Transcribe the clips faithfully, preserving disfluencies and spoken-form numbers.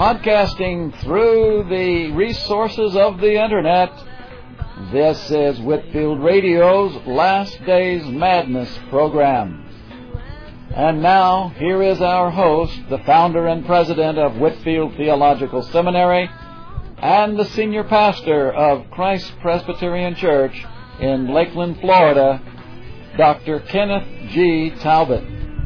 broadcasting through the resources of the Internet. This is Whitefield Radio's Last Days Madness program. And now, here is our host, the founder and president of Whitefield Theological Seminary, and the senior pastor of Christ Presbyterian Church in Lakeland, Florida, Doctor Kenneth G. Talbot.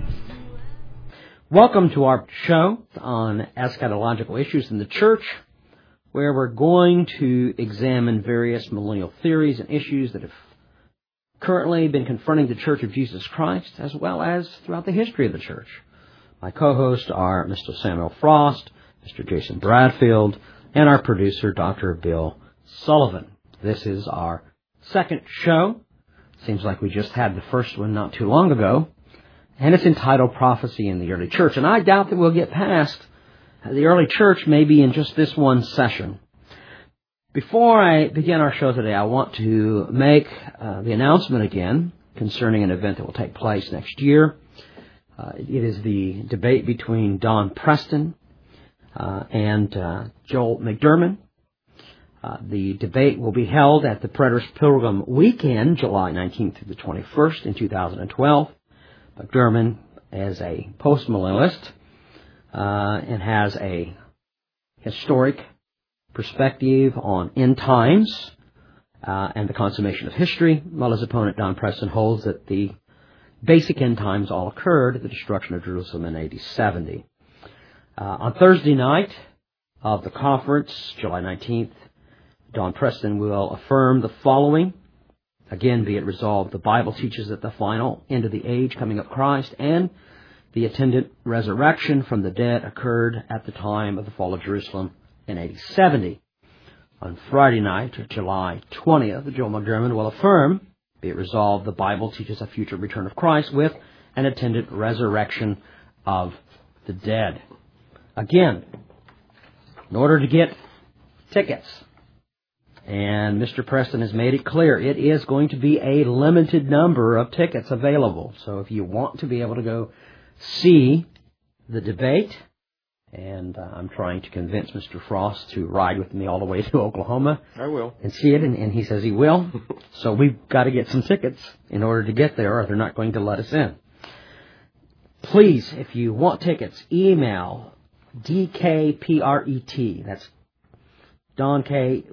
Welcome to our show on eschatological issues in the church, where we're going to examine various millennial theories and issues that have currently been confronting the Church of Jesus Christ, as well as throughout the history of the church. My co-hosts are Mister Samuel Frost, Mister Jason Bradfield, and our producer, Doctor Bill Sullivan. This is our second show. Seems like we just had the first one not too long ago. And it's entitled Prophecy in the Early Church. And I doubt that we'll get past the early church maybe in just this one session. Before I begin our show today, I want to make uh, the announcement again concerning an event that will take place next year. Uh, it is the debate between Don Preston uh, and uh, Joel McDurmon. Uh, the debate will be held at the Preterist Pilgrim Weekend, July nineteenth through the twenty-first in two thousand twelve. McDurmon is a postmillennialist uh, and has a historic perspective on end times uh, and the consummation of history, while his opponent Don Preston holds that the basic end times all occurred at the destruction of Jerusalem in A D seventy. Uh, on Thursday night of the conference, July nineteenth, Don Preston will affirm the following. Again, be it resolved, the Bible teaches that the final end of the age, coming of Christ, and the attendant resurrection from the dead occurred at the time of the fall of Jerusalem in A D seventy. On Friday night, July twentieth, Joel McDurmon will affirm, be it resolved, the Bible teaches a future return of Christ with an attendant resurrection of the dead. Again, in order to get tickets, and Mister Preston has made it clear, it is going to be a limited number of tickets available. So if you want to be able to go see the debate, and uh, I'm trying to convince Mister Frost to ride with me all the way to Oklahoma. I will. And see it, and, and he says he will. So we've got to get some tickets in order to get there, or they're not going to let us in. Please, if you want tickets, email D K P R E T. That's Don K.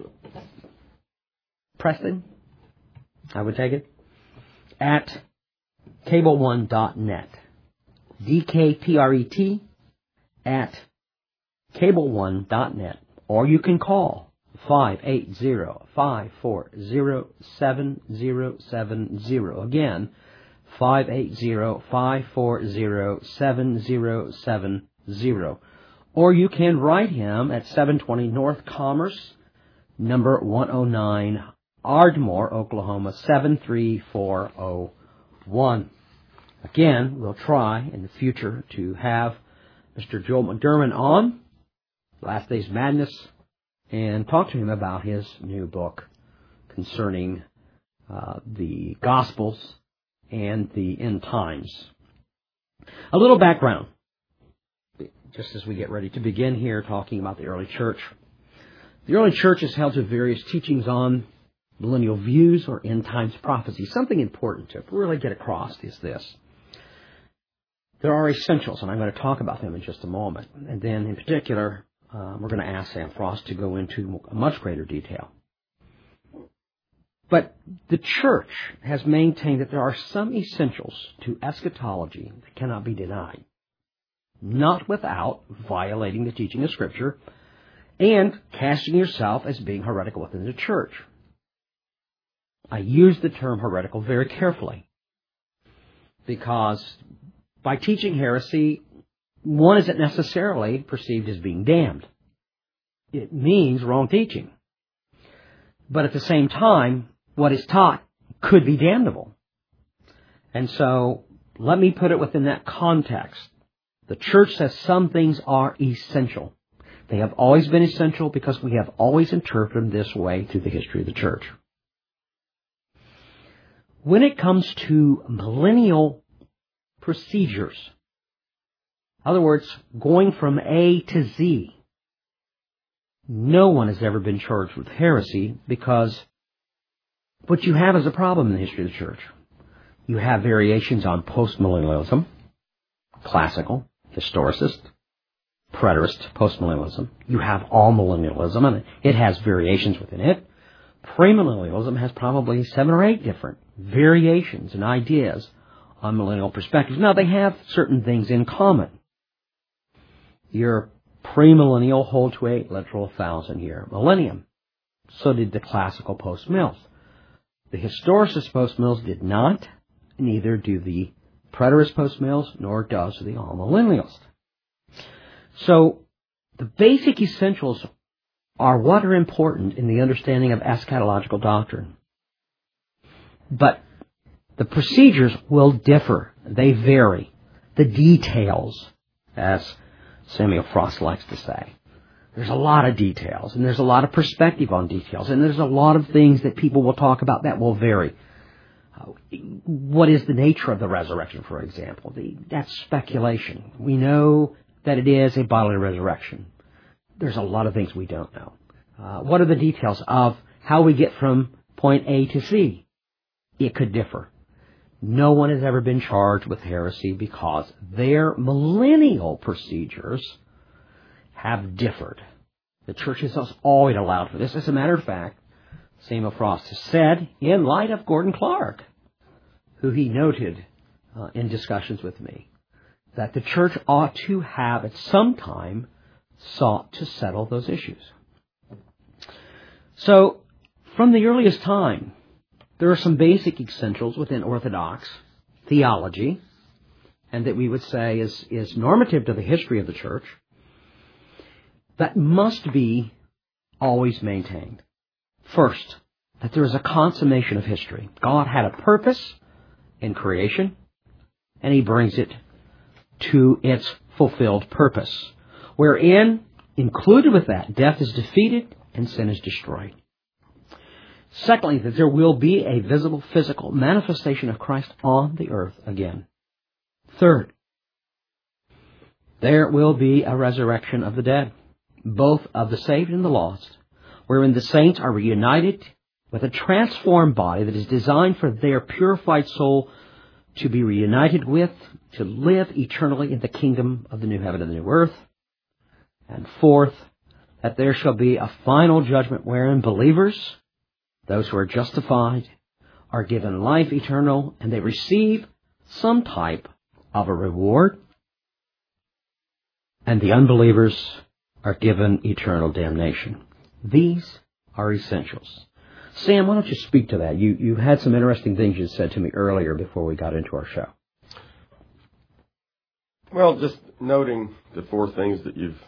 Preston, I would take it, at cable one dot net. D K P R E T at cable one dot net. Or you can call five eight zero, five four zero, seven zero seven zero. Again, five eight zero, five four zero, seven zero seven zero. Or you can write him at seven twenty North Commerce, number one oh nine, Ardmore, Oklahoma, seven three four oh one. Again, we'll try in the future to have Mister Joel McDurmon on, Last Days Madness, and talk to him about his new book concerning uh, the Gospels and the end times. A little background, just as we get ready to begin here talking about the early church. The early church is held to various teachings on millennial views or end times prophecy. Something important to really get across is this. There are essentials, and I'm going to talk about them in just a moment. And then, in particular, uh, we're going to ask Sam Frost to go into much greater detail. But the church has maintained that there are some essentials to eschatology that cannot be denied, not without violating the teaching of Scripture and casting yourself as being heretical within the church. I use the term heretical very carefully because by teaching heresy, one isn't necessarily perceived as being damned. It means wrong teaching. But at the same time, what is taught could be damnable. And so, let me put it within that context. The church says some things are essential. They have always been essential because we have always interpreted them this way through the history of the church. When it comes to millennial procedures, in other words, going from A to Z, no one has ever been charged with heresy, because what you have is a problem in the history of the church. You have variations on postmillennialism, classical, historicist, preterist, postmillennialism. You have all-millennialism, and it has variations within it. Premillennialism has probably seven or eight different variations and ideas on millennial perspectives. Now, they have certain things in common. Your premillennial hold to a literal thousand-year millennium. So did the classical post-mills. The historicist post-mills did not, neither do the preterist post-mills, nor does the all-millennialist. So, the basic essentials are what are important in the understanding of eschatological doctrine. But the procedures will differ. They vary. The details, as Samuel Frost likes to say. There's a lot of details, and there's a lot of perspective on details, and there's a lot of things that people will talk about that will vary. Uh, what is the nature of the resurrection, for example? The, that's speculation. We know that it is a bodily resurrection. There's a lot of things we don't know. Uh, what are the details of how we get from point A to C? It could differ. No one has ever been charged with heresy because their millennial procedures have differed. The church has always allowed for this. As a matter of fact, Samuel Frost has said, in light of Gordon Clark, who he noted uh, in discussions with me, that the church ought to have at some time sought to settle those issues. So, from the earliest time, there are some basic essentials within Orthodox theology, and that we would say is, is normative to the history of the church, that must be always maintained. First, that there is a consummation of history. God had a purpose in creation, and He brings it to its fulfilled purpose, wherein, included with that, death is defeated and sin is destroyed. Secondly, that there will be a visible physical manifestation of Christ on the earth again. Third, there will be a resurrection of the dead, both of the saved and the lost, wherein the saints are reunited with a transformed body that is designed for their purified soul to be reunited with, to live eternally in the kingdom of the new heaven and the new earth. And fourth, that there shall be a final judgment wherein believers, those who are justified, are given life eternal, and they receive some type of a reward, and the unbelievers are given eternal damnation. These are essentials. Sam, why don't you speak to that? You you had some interesting things you said to me earlier before we got into our show. Well, just noting the four things that you've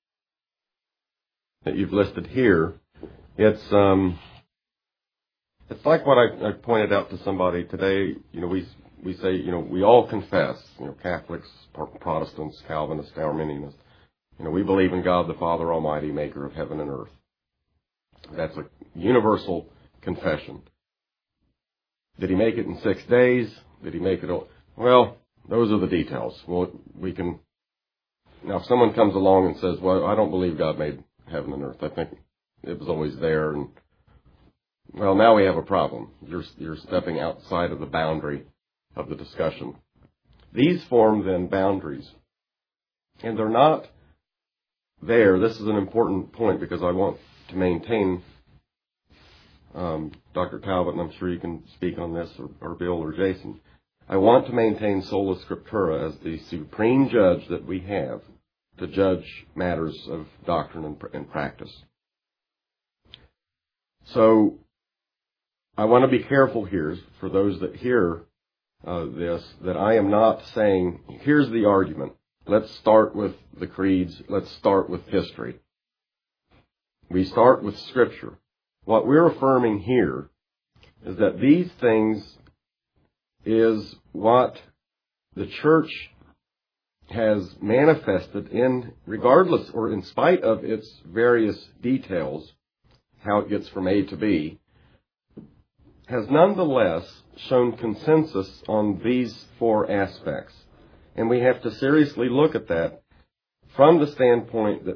that you've listed here, it's um, it's like what I, I pointed out to somebody today. You know, we we say, you know, we all confess, you know, Catholics, Protestants, Calvinists, Arminianists. You know, we believe in God the Father Almighty, maker of heaven and earth. That's a universal confession. Did He make it in six days? Did He make it all? Well, those are the details. Well, we can. Now, if someone comes along and says, well, I don't believe God made heaven and earth. I think it was always there. And, well, now we have a problem. You're, you're stepping outside of the boundary of the discussion. These form, then, boundaries. And they're not there. This is an important point because I want to maintain, um, Doctor Talbot, and I'm sure you can speak on this, or, or Bill or Jason. I want to maintain sola scriptura as the supreme judge that we have to judge matters of doctrine and, and practice. So I want to be careful here for those that hear uh, this, that I am not saying, here's the argument. Let's start with the creeds. Let's start with history. We start with Scripture. What we're affirming here is that these things is what the church has manifested in, regardless or in spite of its various details, how it gets from A to B, has nonetheless shown consensus on these four aspects. And we have to seriously look at that from the standpoint that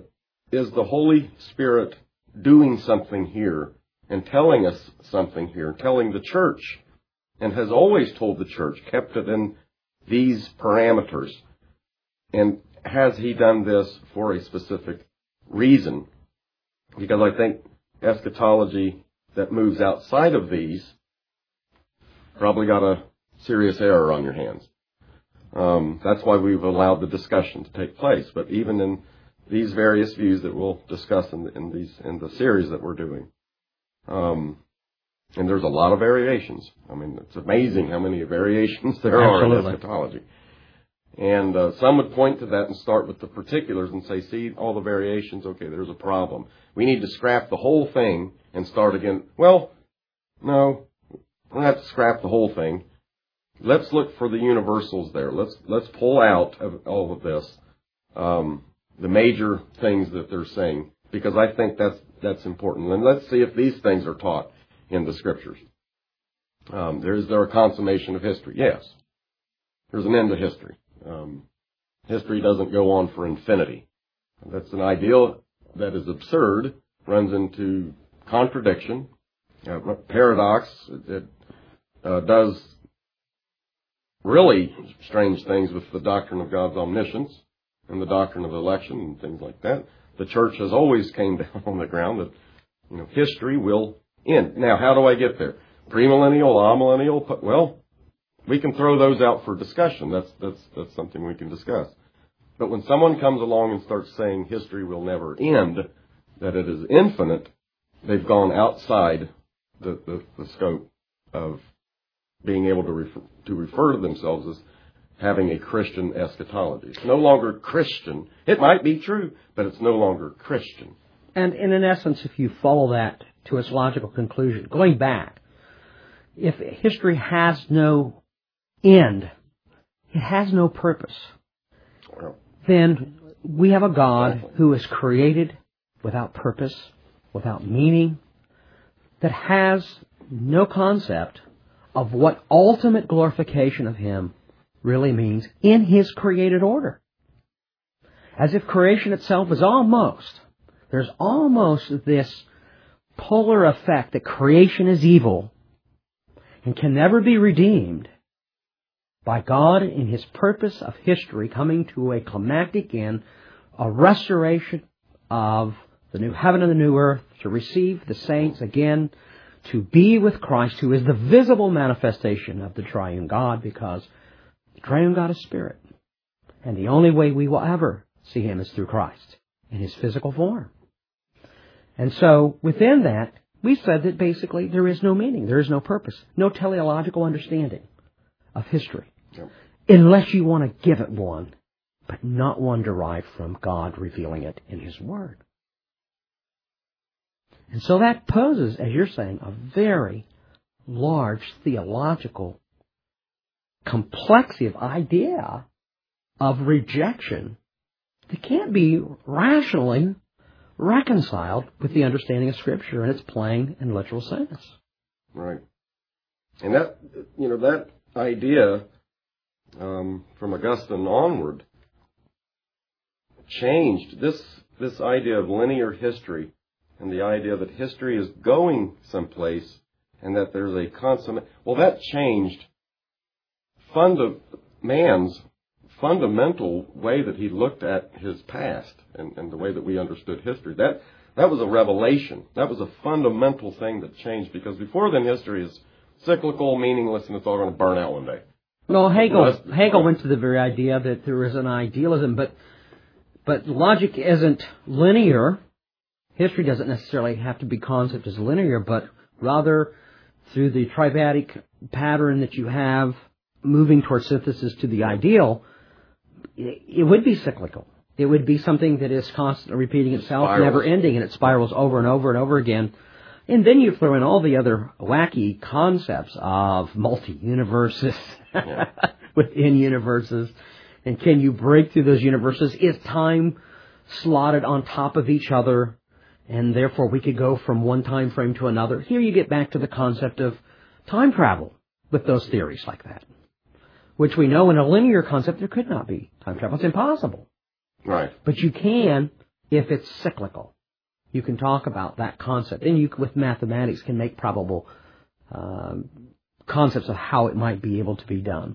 is the Holy Spirit doing something here and telling us something here, telling the church, and has always told the church, kept it in these parameters? And has he done this for a specific reason? Because I think eschatology that moves outside of these probably got a serious error on your hands. Um, that's why we've allowed the discussion to take place. But even in these various views that we'll discuss in, the, in these in the series that we're doing, um, and there's a lot of variations. I mean, it's amazing how many variations there Absolutely. are in eschatology. And uh, some would point to that and start with the particulars and say, see, all the variations, okay, there's a problem. We need to scrap the whole thing and start again. Well, no, we don't have to scrap the whole thing. Let's look for the universals there. Let's let's pull out of all of this um, the major things that they're saying, because I think that's that's important. And let's see if these things are taught in the Scriptures. Um, there is there a consummation of history? Yes. There's an end to history. Um, history doesn't go on for infinity. That's an ideal that is absurd, runs into contradiction, uh, paradox. It uh, does really strange things with the doctrine of God's omniscience and the doctrine of election and things like that. The church has always came down on the ground that, you know, history will end. Now, how do I get there? Premillennial, amillennial? Well, we can throw those out for discussion. That's that's that's something we can discuss. But when someone comes along and starts saying history will never end, that it is infinite, they've gone outside the, the, the scope of being able to refer, to refer to themselves as having a Christian eschatology. It's no longer Christian. It might be true, but it's no longer Christian. And, and in essence, if you follow that to its logical conclusion, going back, if history has no end, it has no purpose, Well, then we have a God who is created without purpose, without meaning, that has no concept of what ultimate glorification of Him really means in His created order. As if creation itself is almost, there's almost this polar effect that creation is evil and can never be redeemed by God in His purpose of history coming to a climactic end, a restoration of the new heaven and the new earth, to receive the saints again, to be with Christ, who is the visible manifestation of the triune God, because the triune God is spirit. And the only way we will ever see Him is through Christ in His physical form. And so, within that, we said that basically there is no meaning, there is no purpose, no teleological understanding of history, Yep. unless you want to give it one, but not one derived from God revealing it in His Word. And so that poses, as you're saying, a very large theological complexity of idea of rejection that can't be rationally reconciled with the understanding of Scripture in its plain and literal sense. Right. And that, you know, that idea um, from Augustine onward changed this this idea of linear history and the idea that history is going someplace and that there's a consummate. Well, that changed funda- man's fundamental way that he looked at his past and, and the way that we understood history. That that was a revelation. That was a fundamental thing that changed, because before then history is cyclical, meaningless, and it's all going to burn out one day. Well, Hegel, Well, Hegel went to the very idea that there is an idealism, but but logic isn't linear. History doesn't necessarily have to be concept as linear, but rather through the triadic pattern that you have moving towards synthesis to the ideal, it would be cyclical. It would be something that is constantly repeating itself, Spirals. never ending, and it spirals over and over and over again. And then you throw in all the other wacky concepts of multi-universes Yeah. within universes. And can you break through those universes? Is time slotted on top of each other? And therefore we could go from one time frame to another. Here you get back to the concept of time travel with those theories like that, which we know in a linear concept there could not be time travel. It's impossible. Right. But you can if it's cyclical. You can talk about that concept. And you, with mathematics, can make probable um, concepts of how it might be able to be done.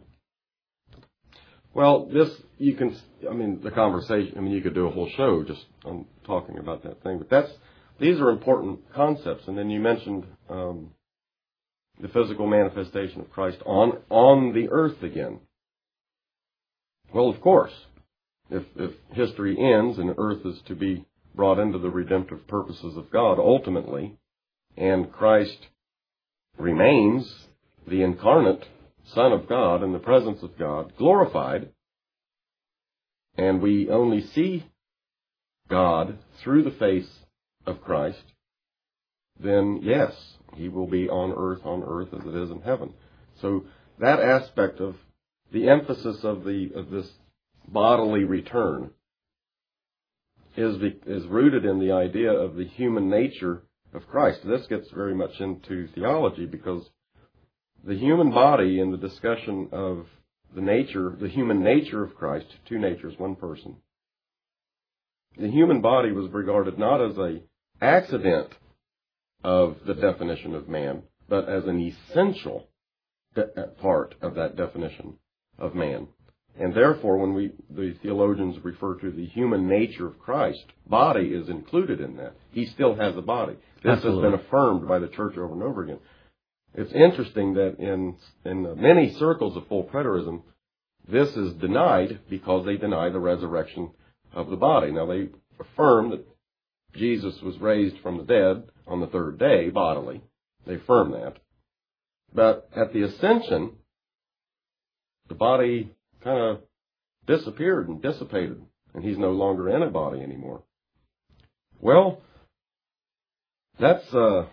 Well, this, you can, I mean, the conversation, I mean, you could do a whole show just on talking about that thing. But that's, these are important concepts. And then you mentioned um, the physical manifestation of Christ on, on the earth again. Well, of course, if, if history ends and earth is to be brought into the redemptive purposes of God ultimately, and Christ remains the incarnate Son of God in the presence of God, glorified, and we only see God through the face of Christ, then yes, He will be on earth, on earth as it is in heaven. So that aspect of the emphasis of the of this bodily return is the, is rooted in the idea of the human nature of Christ. This gets very much into theology because the human body in the discussion of the nature, the human nature of Christ, two natures, one person. The human body was regarded not as a accident of the definition of man, but as an essential de- part of that definition of man. And therefore, when we, the theologians refer to the human nature of Christ, body is included in that. He still has a body. This Absolutely. has been affirmed by the church over and over again. It's interesting that in in many circles of full preterism, this is denied because they deny the resurrection of the body. Now, they affirm that Jesus was raised from the dead on the third day bodily. They affirm that. But at the ascension, the body kind of disappeared and dissipated, and he's no longer in a body anymore. Well, that's uh,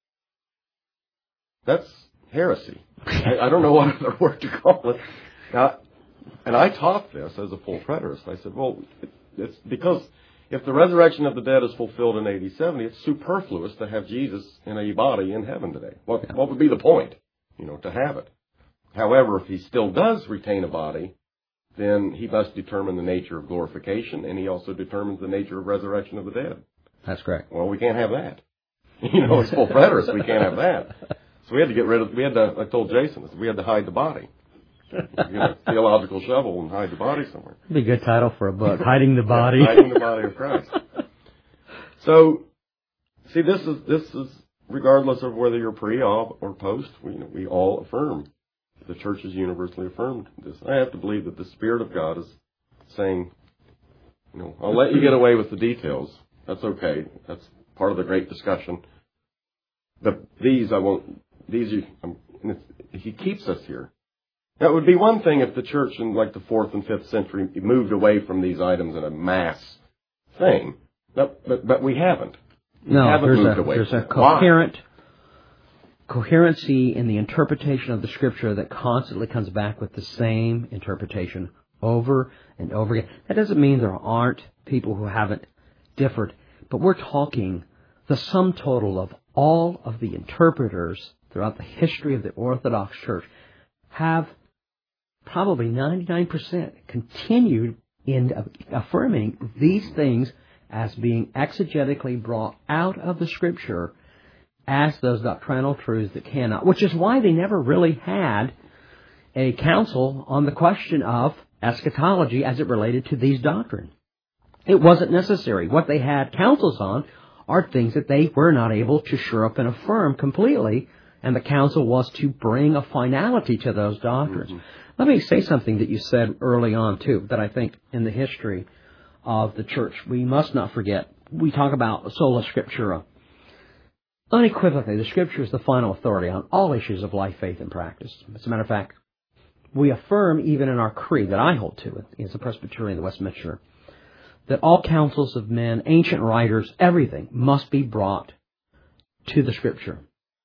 that's heresy. I, I don't know what other word to call it. Now, and I taught this as a full preterist. I said, well, it, it's because if the resurrection of the dead is fulfilled in A D seventy, it's superfluous to have Jesus in a body in heaven today. What, what would be the point, you know, to have it? However, if he still does retain a body, then he must determine the nature of glorification, and he also determines the nature of resurrection of the dead. That's correct. Well, we can't have that. You know, it's full preterist. We can't have that. So we had to get rid of, we had to, I told Jason, we had to hide the body. Get a theological shovel and hide the body somewhere. That'd be a good title for a book, Hiding the Body. Yeah, hiding the body of Christ. So, see, this is, this is, regardless of whether you're pre-op or post, we, you know, we all affirm. The church has universally affirmed this. I have to believe that the Spirit of God is saying, you know, I'll let you get away with the details. That's okay. That's part of the great discussion. But these I won't, these, you, um, He keeps us here. That would be one thing if the church in like the fourth and fifth century moved away from these items in a mass thing. But, but, but we haven't. We no, haven't there's moved a, away there's from a it. coherent... coherency in the interpretation of the Scripture that constantly comes back with the same interpretation over and over again. That doesn't mean there aren't people who haven't differed, but we're talking the sum total of all of the interpreters throughout the history of the Orthodox Church have probably ninety-nine percent continued in affirming these things as being exegetically brought out of the Scripture as those doctrinal truths that cannot, which is why they never really had a council on the question of eschatology as it related to these doctrines. It wasn't necessary. What they had councils on are things that they were not able to shore up and affirm completely, and the council was to bring a finality to those doctrines. Mm-hmm. Let me say something that you said early on, too, that I think in the history of the church we must not forget. We talk about sola scriptura. Unequivocally, the Scripture is the final authority on all issues of life, faith, and practice. As a matter of fact, we affirm even in our creed that I hold to it, as a Presbyterian of the Westminster, that all councils of men, ancient writers, everything must be brought to the Scripture.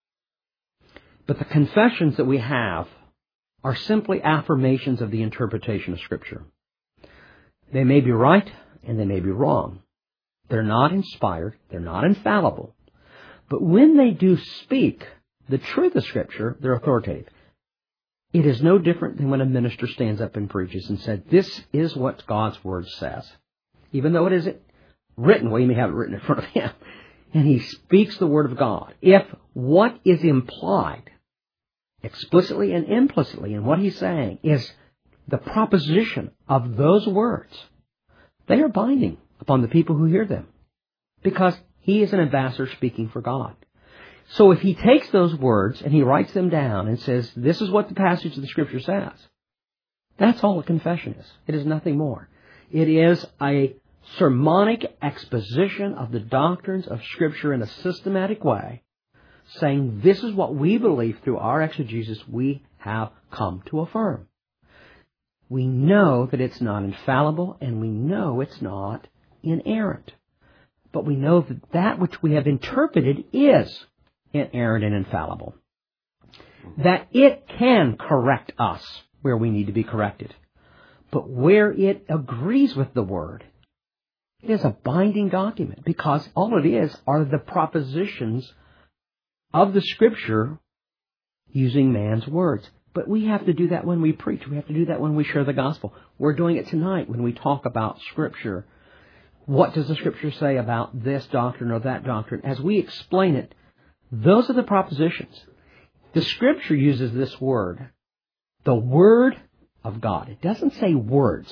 But the confessions that we have are simply affirmations of the interpretation of Scripture. They may be right and they may be wrong. They're not inspired. They're not infallible. But when they do speak the truth of Scripture, they're authoritative. It is no different than when a minister stands up and preaches and said, this is what God's Word says. Even though it isn't written, well, you may have it written in front of him, and he speaks the Word of God, if what is implied explicitly and implicitly in what he's saying is the proposition of those words, they are binding upon the people who hear them, because he is an ambassador speaking for God. So if he takes those words and he writes them down and says, this is what the passage of the Scripture says, that's all a confession is. It is nothing more. It is a sermonic exposition of the doctrines of Scripture in a systematic way, saying this is what we believe through our exegesis we have come to affirm. We know that it's not infallible, and we know it's not inerrant. But we know that that which we have interpreted is inerrant and infallible. That it can correct us where we need to be corrected. But where it agrees with the Word, it is a binding document, because all it is are the propositions of the Scripture using man's words. But we have to do that when we preach. We have to do that when we share the gospel. We're doing it tonight when we talk about Scripture. What does the Scripture say about this doctrine or that doctrine? As we explain it, those are the propositions. The Scripture uses this word, the Word of God. It doesn't say words.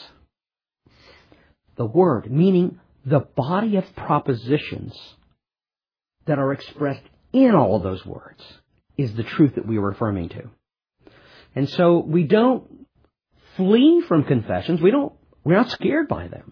The Word, meaning the body of propositions that are expressed in all of those words, is the truth that we are affirming to. And so we don't flee from confessions. We don't, we're not scared by them.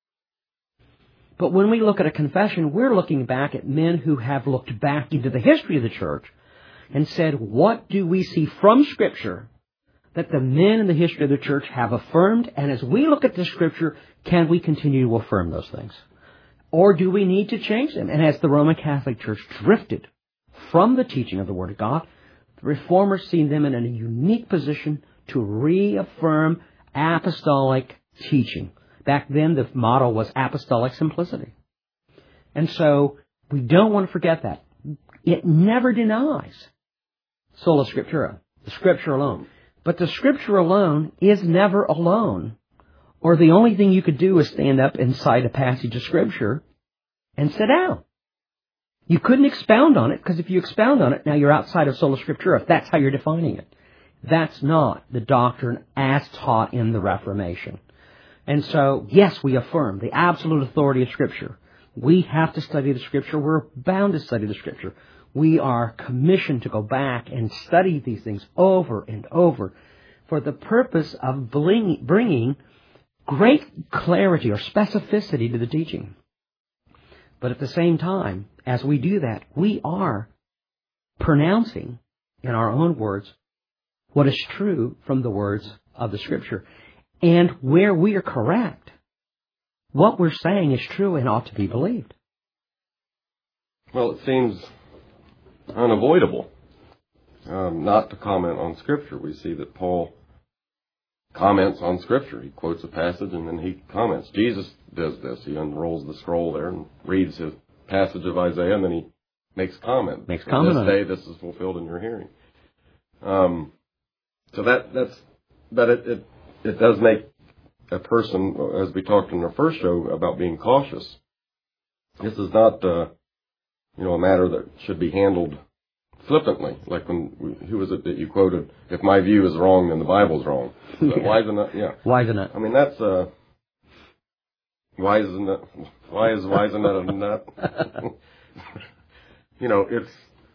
But when we look at a confession, we're looking back at men who have looked back into the history of the church and said, what do we see from Scripture that the men in the history of the church have affirmed? And as we look at the Scripture, can we continue to affirm those things? Or do we need to change them? And as the Roman Catholic Church drifted from the teaching of the Word of God, the Reformers see them in a unique position to reaffirm apostolic teaching. Back then, the motto was apostolic simplicity. And so we don't want to forget that. It never denies sola scriptura, the Scripture alone. But the Scripture alone is never alone. Or the only thing you could do is stand up and cite a passage of Scripture and sit down. You couldn't expound on it, because if you expound on it, now you're outside of sola scriptura, if that's how you're defining it. That's not the doctrine as taught in the Reformation. And so, yes, we affirm the absolute authority of Scripture. We have to study the Scripture. We're bound to study the Scripture. We are commissioned to go back and study these things over and over for the purpose of bringing great clarity or specificity to the teaching. But at the same time, as we do that, we are pronouncing in our own words what is true from the words of the Scripture. And where we are correct, what we're saying is true and ought to be believed. Well, it seems unavoidable um, not to comment on Scripture. We see that Paul comments on Scripture. He quotes a passage and then he comments. Jesus does this. He unrolls the scroll there and reads his passage of Isaiah, and then he makes comment. Makes comment on this day, it. this is fulfilled in your hearing. Um, so that that's, but it, it it does make a person, as we talked in our first show about being cautious. This is not, uh, you know, a matter that should be handled flippantly. Like when we, who was it that you quoted? If my view is wrong, then the Bible's wrong. So yeah. Why isn't that? Yeah. Why isn't it? I mean, that's uh, why isn't that? Why is why isn't that a nut? You know, it's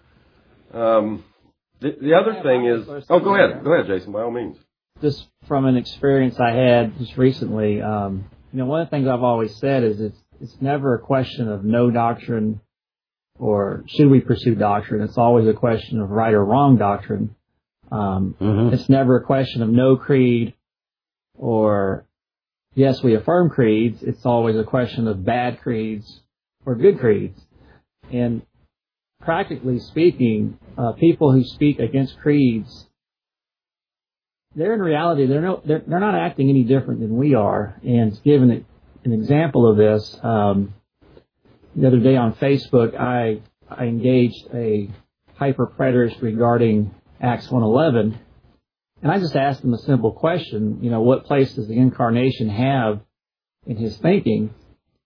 um, the, the other thing is. Oh, go ahead, go ahead, Jason. By all means. Just from an experience I had just recently, um, you know, one of the things I've always said is it's it's never a question of no doctrine or should we pursue doctrine. It's always a question of right or wrong doctrine. Um, mm-hmm. It's never a question of no creed or yes, we affirm creeds. It's always a question of bad creeds or good creeds. And practically speaking, uh, people who speak against creeds, they're in reality, they're, no, they're, they're not acting any different than we are. And to give an, an example of this, um, the other day on Facebook, I, I engaged a hyper-preterist regarding Acts one eleven, and I just asked him a simple question, you know, what place does the incarnation have in his thinking?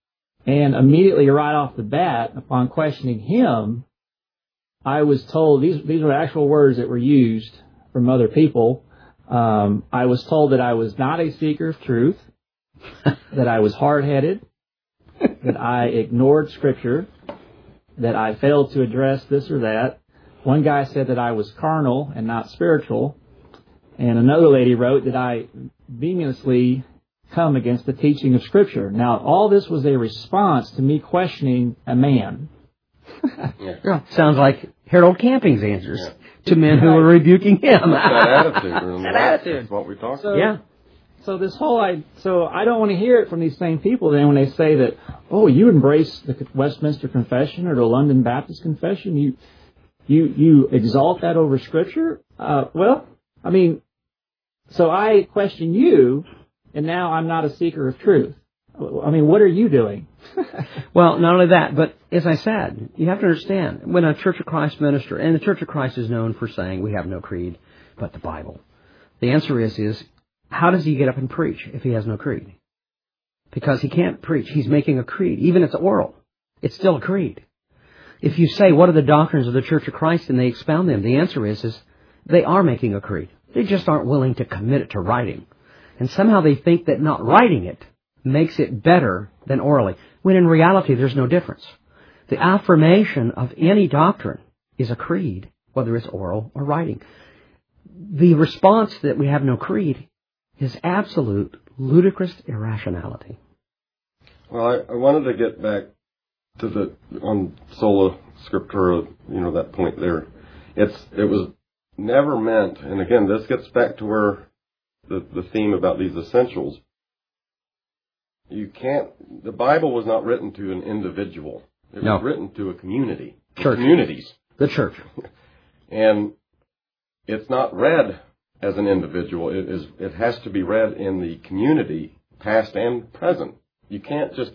And immediately right off the bat, upon questioning him, I was told, these these were actual words that were used from other people. Um, I was told that I was not a seeker of truth, that I was hard-headed, that I ignored Scripture, that I failed to address this or that. One guy said that I was carnal and not spiritual. And another lady wrote that I vehemently come against the teaching of Scripture. Now, all this was a response to me questioning a man. Yeah. Sounds like Harold Camping's answers Yeah. to men who were rebuking him. that attitude. That attitude. That's what we talked So, about. Yeah. So this whole, I, so I don't want to hear it from these same people then when they say that, oh, you embrace the Westminster Confession or the London Baptist Confession, you, you, you exalt that over Scripture. Uh, well, I mean, so I question you, and now I'm not a seeker of truth. I mean, what are you doing? Well, not only that, but as I said, you have to understand, when a Church of Christ minister, and the Church of Christ is known for saying we have no creed but the Bible. The answer is, is how does he get up and preach if he has no creed? Because he can't preach. He's making a creed. Even if it's oral, it's still a creed. If you say, what are the doctrines of the Church of Christ, and they expound them, the answer is, is they are making a creed. They just aren't willing to commit it to writing. And somehow they think that not writing it makes it better than orally, when in reality there's no difference. The affirmation of any doctrine is a creed, whether it's oral or writing. The response that we have no creed is absolute, ludicrous irrationality. Well, I, I wanted to get back to the, on sola scriptura, you know, that point there. It's, it was never meant, and again, this gets back to where the, the theme about these essentials. You can't, the Bible was not written to an individual. It No. was written to a community. Church. Communities. The church. And it's not read as an individual. It is, it has to be read in the community, past and present. You can't just,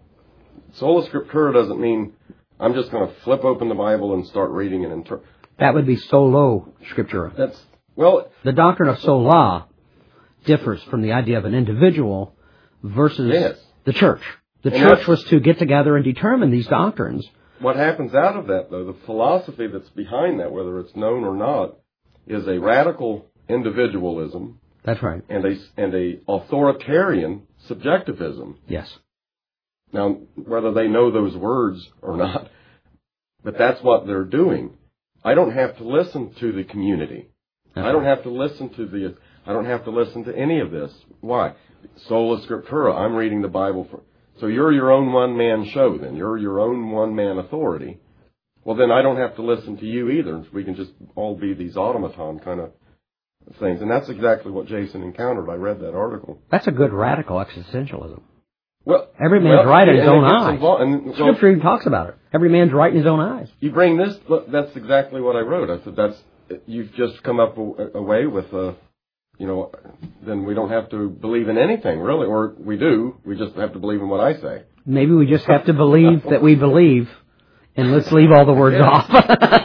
sola scriptura doesn't mean I'm just going to flip open the Bible and start reading and interpret. That would be solo scriptura. That's, well, The doctrine of sola differs from the idea of an individual versus Yes. the church. The And church that's- was to get together and determine these doctrines. what happens out of that, though, the philosophy that's behind that, whether it's known or not, is a radical individualism That's right. and a, and a authoritarian subjectivism. Yes. Now, whether they know those words or not, but that's what they're doing. I don't have to listen to the community. That's I don't right. have to listen to the, I don't have to listen to any of this. Why? Sola scriptura. I'm reading the Bible for, so you're your own one-man show then. You're your own one-man authority. Well, then I don't have to listen to you either. We can just all be these automaton kind of things. And that's exactly what Jason encountered. I read that article. That's a good radical existentialism. Well, Every man's well, right in his and it own gets eyes. involved- and, well, Scripture even talks about it. Every man's right in his own eyes. you bring this, look, that's exactly what I wrote. I said, that's, you've just come up a, away with, uh, you know, then we don't have to believe in anything, really. Or we do. We just have to believe in what I say. Maybe we just have to believe that we believe, and let's leave all the words Yeah. off.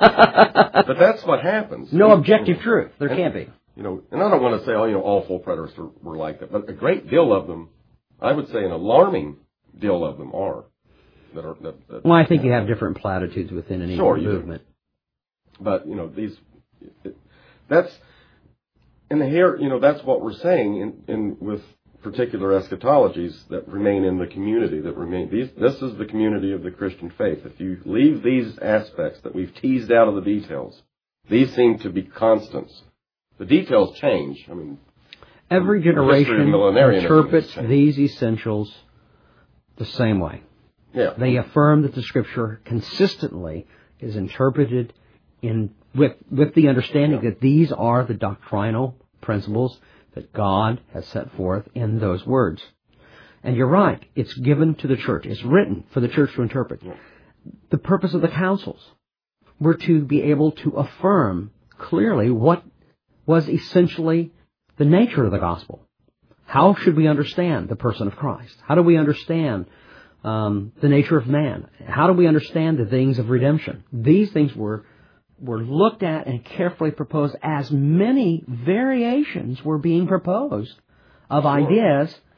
But that's what happens. No objective truth. There can't be. You know, and I don't want to say, oh, you know, all full preterists are, were like that, but a great deal of them, I would say an alarming deal of them are. That are that, that, Well, I think you have different platitudes within any Sure, you do. movement. But, you know, these, it, that's, and here, you know, that's what we're saying in, in with particular eschatologies that remain in the community, that remain, these, this is the community of the Christian faith. If you leave these aspects that we've teased out of the details, these seem to be constants. The details change. I mean, Every the history of generation millenarianism interprets has changed. these essentials the same way. Yeah. They affirm that the Scripture consistently is interpreted in with with the understanding Yeah. that these are the doctrinal principles that God has set forth in those words. And you're right, it's given to the church. It's written for the church to interpret. Yeah. The purpose of the councils were to be able to affirm clearly what was essentially the nature of the gospel. How should we understand the person of Christ? How do we understand um, the nature of man? How do we understand the things of redemption? These things were were looked at and carefully proposed as many variations were being proposed of Sure. ideas,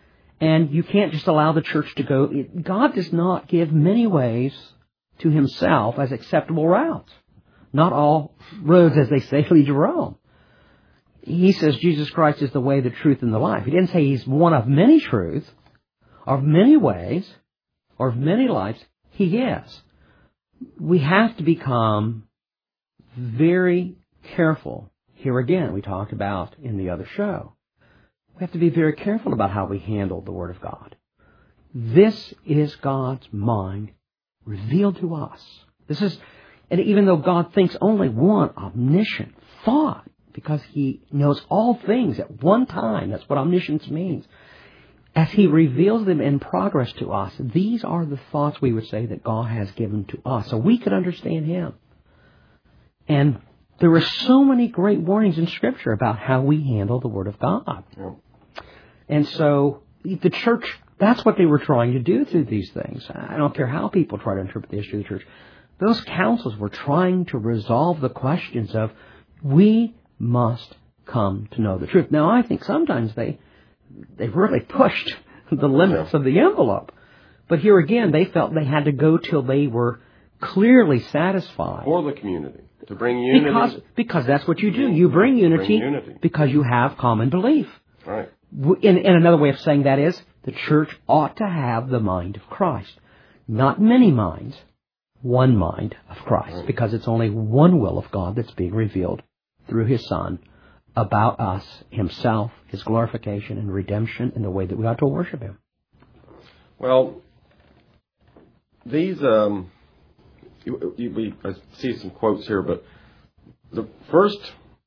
And you can't just allow the church to go. God does not give many ways to himself as acceptable routes. Not all roads, as they say, lead to Rome. He says Jesus Christ is the way, the truth, and the life. He didn't say he's one of many truths, of many ways, or of many lives. He is. We have to become very careful. Here again, we talked about in the other show. We have to be very careful about how we handle the Word of God. This is God's mind revealed to us. This is, and even though God thinks only one omniscient thought, because He knows all things at one time, that's what omniscience means. As He reveals them in progress to us, these are the thoughts we would say that God has given to us, so we could understand Him. And there are so many great warnings in Scripture about how we handle the Word of God. Yeah. And so the church, that's what they were trying to do through these things. I don't care how people try to interpret the history of the church. Those councils were trying to resolve the questions of, we must come to know the truth. Now, I think sometimes they they really pushed the limits yeah. of the envelope. But here again, they felt they had to go till they were clearly satisfied. For the community. To bring unity. Because, because that's what you do. You bring unity, bring unity. Because you have common belief. Right. In, in another way of saying that is, the church ought to have the mind of Christ. Not many minds, one mind of Christ. Right. Because it's only one will of God that's being revealed through His Son about us, Himself, His glorification and redemption, and the way that we ought to worship Him. Well, these, um, you, you, we, I see some quotes here, but the first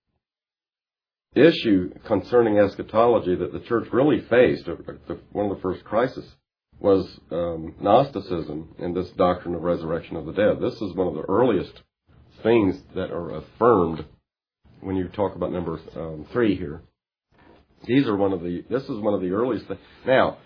issue concerning eschatology that the church really faced, one of the first crises, was um, Gnosticism and this doctrine of resurrection of the dead. This is one of the earliest things that are affirmed when you talk about number um, three here. These are one of the, this is one of the earliest things. Now,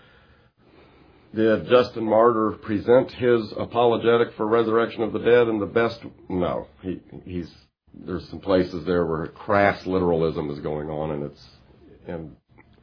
did Justin Martyr present his apologetic for resurrection of the dead in the best? No. He, he's, there's some places there where crass literalism is going on, and it's, and,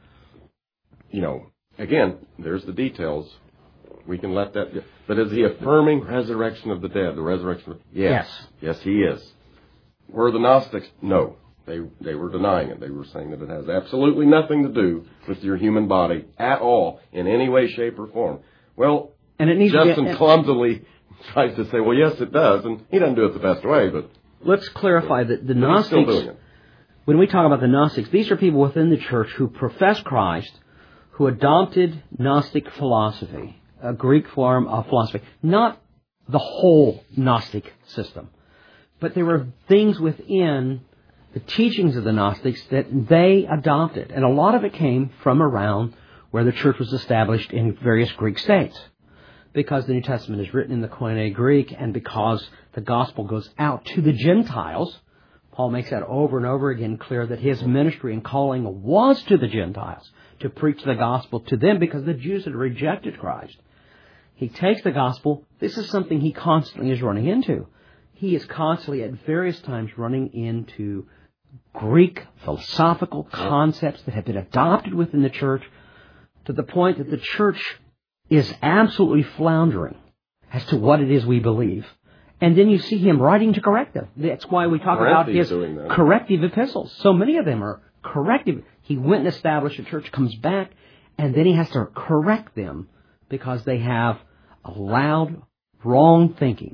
you know, again, there's the details. We can let that, but is he affirming resurrection of the dead? The resurrection of, yes. Yes, yes he is. Were the Gnostics? No. They they were denying it. They were saying that it has absolutely nothing to do with your human body at all, in any way, shape, or form. Well, and it needs Justin to be, clumsily tries to say, well, yes, it does, and he doesn't do it the best way, but... Let's clarify that the Gnostics, when we talk about the Gnostics, these are people within the church who profess Christ, who adopted Gnostic philosophy, a Greek form of philosophy, not the whole Gnostic system. But there were things within the teachings of the Gnostics that they adopted. And a lot of it came from around where the church was established in various Greek states. Because the New Testament is written in the Koine Greek, and because the gospel goes out to the Gentiles, Paul makes that over and over again clear that his ministry and calling was to the Gentiles, to preach the gospel to them, because the Jews had rejected Christ. He takes the gospel. This is something he constantly is running into. He is constantly at various times running into Greek philosophical concepts that have been adopted within the church to the point that the church is absolutely floundering as to what it is we believe. And then you see him writing to correct them. That's why we talk about his corrective epistles. So many of them are corrective. He went and established a church, comes back, and then he has to correct them because they have allowed wrong thinking.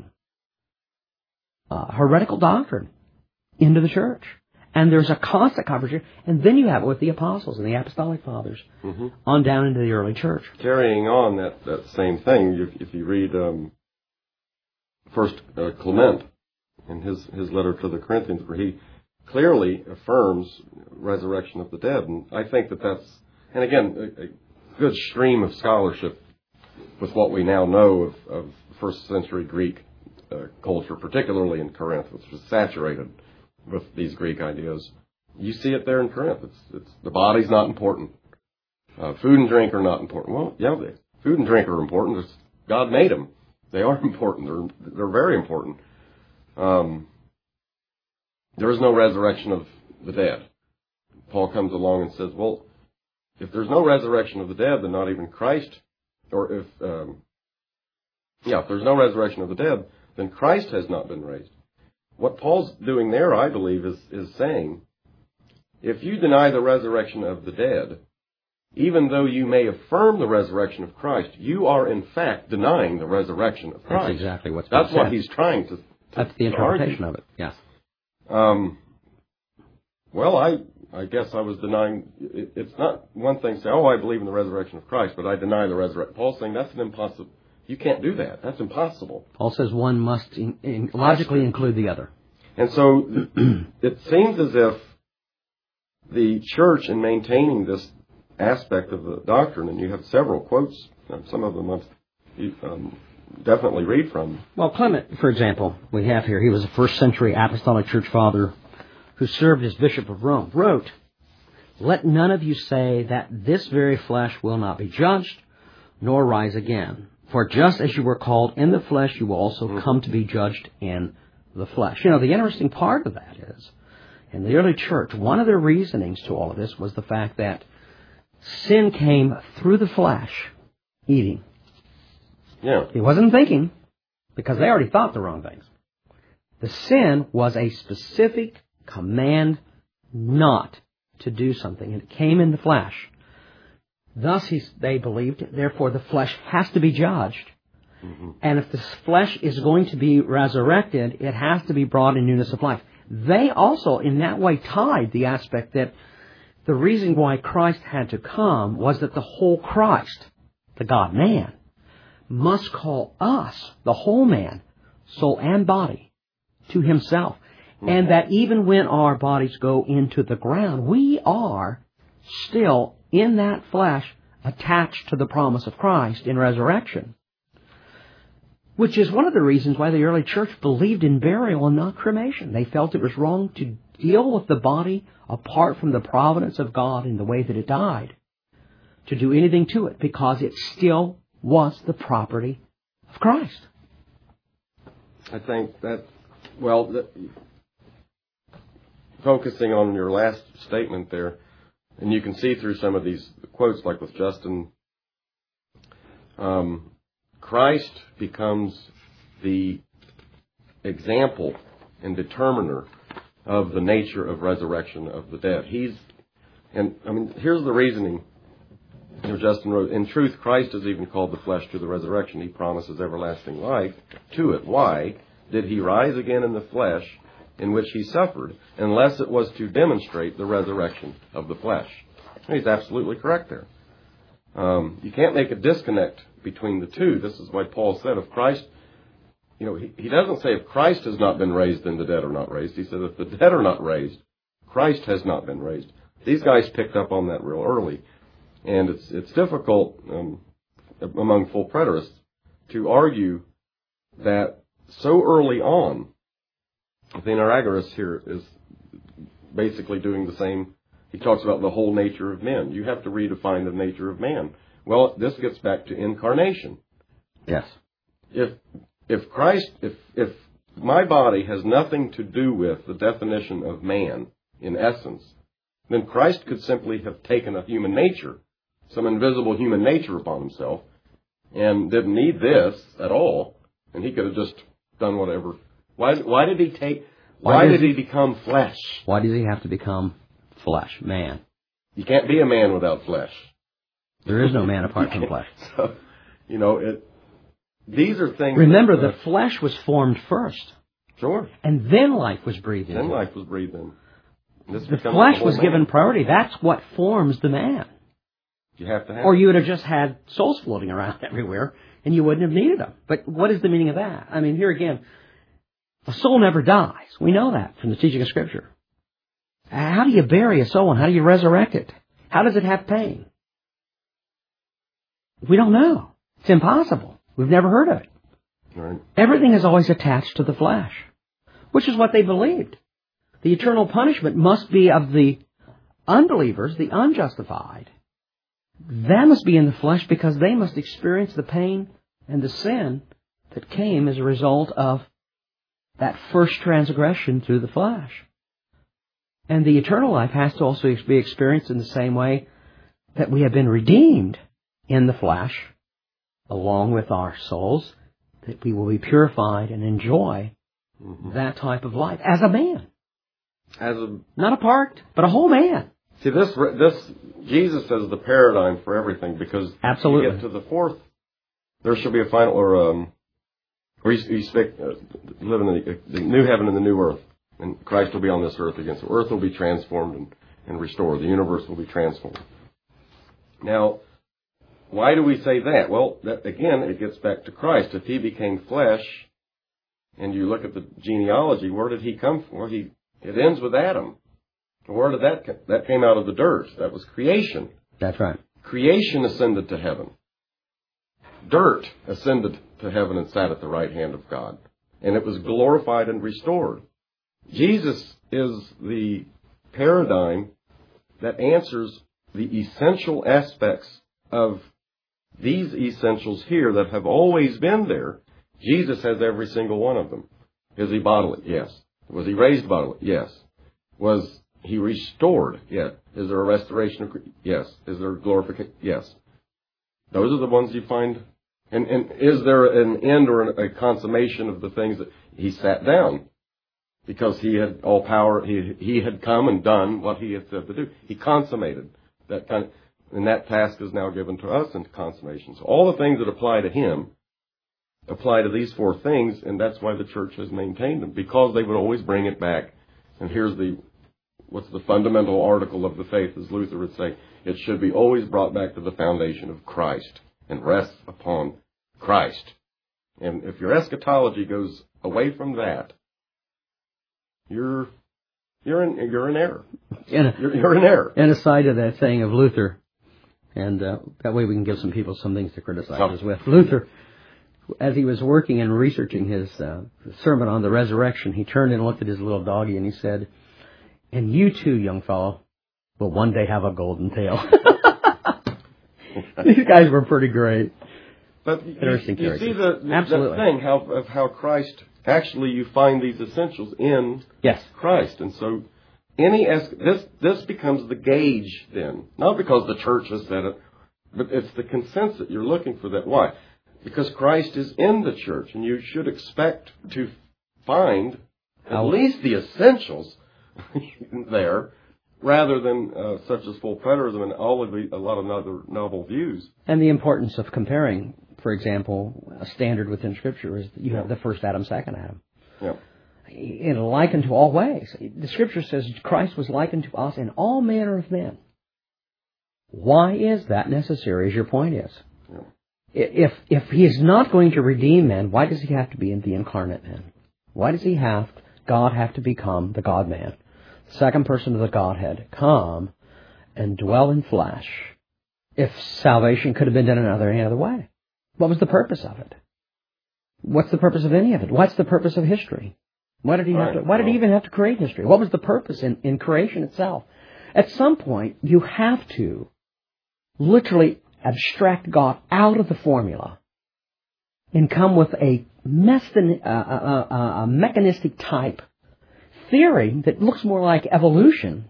Uh, heretical doctrine into the church. And there's a constant conversation. And then you have it with the apostles and the apostolic fathers mm-hmm. on down into the early church. Carrying on that, that same thing, if, if you read um, first uh, Clement in his, his letter to the Corinthians, where he clearly affirms resurrection of the dead. And I think that that's, and again, a, a good stream of scholarship with what we now know of, of first century Greek Uh, culture, particularly in Corinth, which was saturated with these Greek ideas. You see it there in Corinth. It's, it's the body's not important. Uh, food and drink are not important. Well, yeah, they, food and drink are important. It's, God made them. They are important. They're they're very important. Um, there is no resurrection of the dead. Paul comes along and says, well, if there's no resurrection of the dead, then not even Christ, or if, um, yeah, if there's no resurrection of the dead, then Christ has not been raised. What Paul's doing there, I believe, is, is saying, if you deny the resurrection of the dead, even though you may affirm the resurrection of Christ, you are in fact denying the resurrection of Christ. That's exactly what's That's said. what he's trying to, to That's the interpretation of it, yes. Um, well, I I guess I was denying, it, it's not one thing to say, oh, I believe in the resurrection of Christ, but I deny the resurrection. Paul's saying that's an impossible, you can't do that. That's impossible. Paul says one must in, in, logically include the other. And so it seems as if the church, in maintaining this aspect of the doctrine, and you have several quotes, some of them I've um, definitely read from. Well, Clement, for example, we have here, he was a first century apostolic church father who served as Bishop of Rome, wrote, "Let none of you say that this very flesh will not be judged, nor rise again. For just as you were called in the flesh, you will also mm-hmm. come to be judged in the flesh." You know, the interesting part of that is, in the early church, one of their reasonings to all of this was the fact that sin came through the flesh, eating. Yeah. He wasn't thinking, because they already thought the wrong things. The sin was a specific command not to do something, and it came in the flesh. Thus, he, they believed, therefore the flesh has to be judged. Mm-hmm. And if the flesh is going to be resurrected, it has to be brought in newness of life. They also, in that way, tied the aspect that the reason why Christ had to come was that the whole Christ, the God-man, must call us, the whole man, soul and body, to himself. Mm-hmm. And that even when our bodies go into the ground, we are still in that flesh attached to the promise of Christ in resurrection. Which is one of the reasons why the early church believed in burial and not cremation. They felt it was wrong to deal with the body apart from the providence of God in the way that it died, to do anything to it, because it still was the property of Christ. I think that, well, that, focusing on your last statement there, and you can see through some of these quotes, like with Justin, um, Christ becomes the example and determiner of the nature of resurrection of the dead. He's, and I mean, here's the reasoning. You know, Justin wrote, "In truth, Christ is even called the flesh to the resurrection. He promises everlasting life to it. Why did he rise again in the flesh in which he suffered, unless it was to demonstrate the resurrection of the flesh?" And he's absolutely correct there. Um, you can't make a disconnect between the two. This is why Paul said, if Christ, you know, he, he doesn't say if Christ has not been raised, then the dead are not raised. He said if the dead are not raised, Christ has not been raised. These guys picked up on that real early. And it's it's difficult um, among full preterists to argue that so early on. Athenagoras here is basically doing the same. He talks about the whole nature of men. You have to redefine the nature of man. Well, this gets back to incarnation. Yes. If if Christ, if if my body has nothing to do with the definition of man in essence, then Christ could simply have taken a human nature, some invisible human nature upon himself, and didn't need this at all, and he could have just done whatever. Why why did he take, why, why did he become flesh? Why does he have to become flesh, man? You can't be a man without flesh. There is no man apart from flesh. So, you know, it, these are things... Remember, that, uh, the flesh was formed first. Sure. And then life was breathed in. Then life was breathed in. This the flesh was man. given priority. That's what forms the man. You have to have Or you would have just had souls floating around everywhere, and you wouldn't have needed them. But what is the meaning of that? I mean, here again, a soul never dies. We know that from the teaching of Scripture. How do you bury a soul, and how do you resurrect it? How does it have pain? We don't know. It's impossible. We've never heard of it. Right. Everything is always attached to the flesh, which is what they believed. The eternal punishment must be of the unbelievers, the unjustified. That must be in the flesh because they must experience the pain and the sin that came as a result of that first transgression through the flesh. And the eternal life has to also be experienced in the same way that we have been redeemed in the flesh, along with our souls, that we will be purified and enjoy mm-hmm. that type of life as a man. As a Not a part, but a whole man. See, this this Jesus is the paradigm for everything, because Absolutely. you get to the fourth, there shall be a final, or um, or you, you speak, uh, live in the, the new heaven and the new earth, and Christ will be on this earth again. So earth will be transformed and, and restored. The universe will be transformed. Now, why do we say that? Well, that, again, it gets back to Christ. If he became flesh, and you look at the genealogy, where did he come from? Well, he it ends with Adam. Where did that come? That came out of the dirt. That was creation. That's right. Creation ascended to heaven. Dirt ascended to heaven and sat at the right hand of God. And it was glorified and restored. Jesus is the paradigm that answers the essential aspects of these essentials here that have always been there. Jesus has every single one of them. Is he bodily? Yes. Was he raised bodily? Yes. Was he restored? Yes. Is there a restoration of? Yes. Is there glorification? Yes. Those are the ones you find. And, and is there an end or a consummation of the things that he sat down? Because he had all power, he he had come and done what he had said to do. He consummated that kind of, and that task is now given to us in consummation. So all the things that apply to him apply to these four things, and that's why the church has maintained them, because they would always bring it back. And here's the, what's the fundamental article of the faith, as Luther would say, it should be always brought back to the foundation of Christ and rest upon Christ. And if your eschatology goes away from that, you're you're in you're in error. In a, you're, you're in error. And aside of that saying of Luther, and uh, that way we can give some people some things to criticize oh. us with. Luther, as he was working and researching his uh, sermon on the resurrection, he turned and looked at his little doggy and he said, "And you too, young fellow, will one day have a golden tail." These guys were pretty great. But you, Interesting you see characters. the, Absolutely. the thing how, of how Christ, actually you find these essentials in yes. Christ. And so any es- this this becomes the gauge then. Not because the church has said it, but it's the consensus. You're looking for that. Why? Because Christ is in the church, and you should expect to find at least the essentials there, rather than uh, such as full preterism and all of the, a lot of other novel views. And the importance of comparing, for example, a standard within Scripture is that you have the first Adam, second Adam. Yeah. In likened to all ways. The Scripture says Christ was likened to us in all manner of men. Why is that necessary, as your point is? Yeah. If if he is not going to redeem men, why does he have to be in the incarnate man? Why does he have, God have to become the God-man? Second person of the Godhead, come and dwell in flesh, if salvation could have been done another any other way? What was the purpose of it? What's the purpose of any of it? What's the purpose of history? Why did he have to, why did he even have to create history? What was the purpose in, in creation itself? At some point, you have to literally abstract God out of the formula and come with a, mestin, uh, uh, uh, a mechanistic type theory that looks more like evolution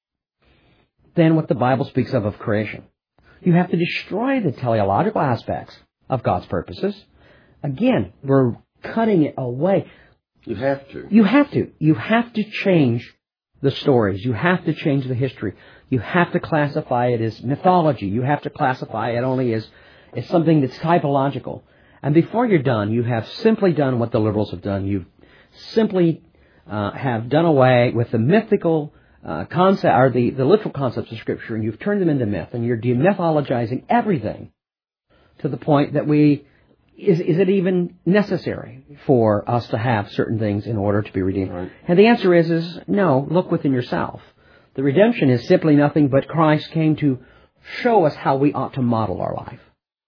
than what the Bible speaks of of creation. You have to destroy the teleological aspects of God's purposes. Again, we're cutting it away. You have to. You have to. You have to change the stories. You have to change the history. You have to classify it as mythology. You have to classify it only as, as something that's typological. And before you're done, you have simply done what the liberals have done. You've simply uh, have done away with the mythical uh, concept, or the, the literal concepts of Scripture, and you've turned them into myth, and you're demythologizing everything to the point that we, is, is it even necessary for us to have certain things in order to be redeemed? Right. And the answer is, is no, look within yourself. The redemption is simply nothing but Christ came to show us how we ought to model our life.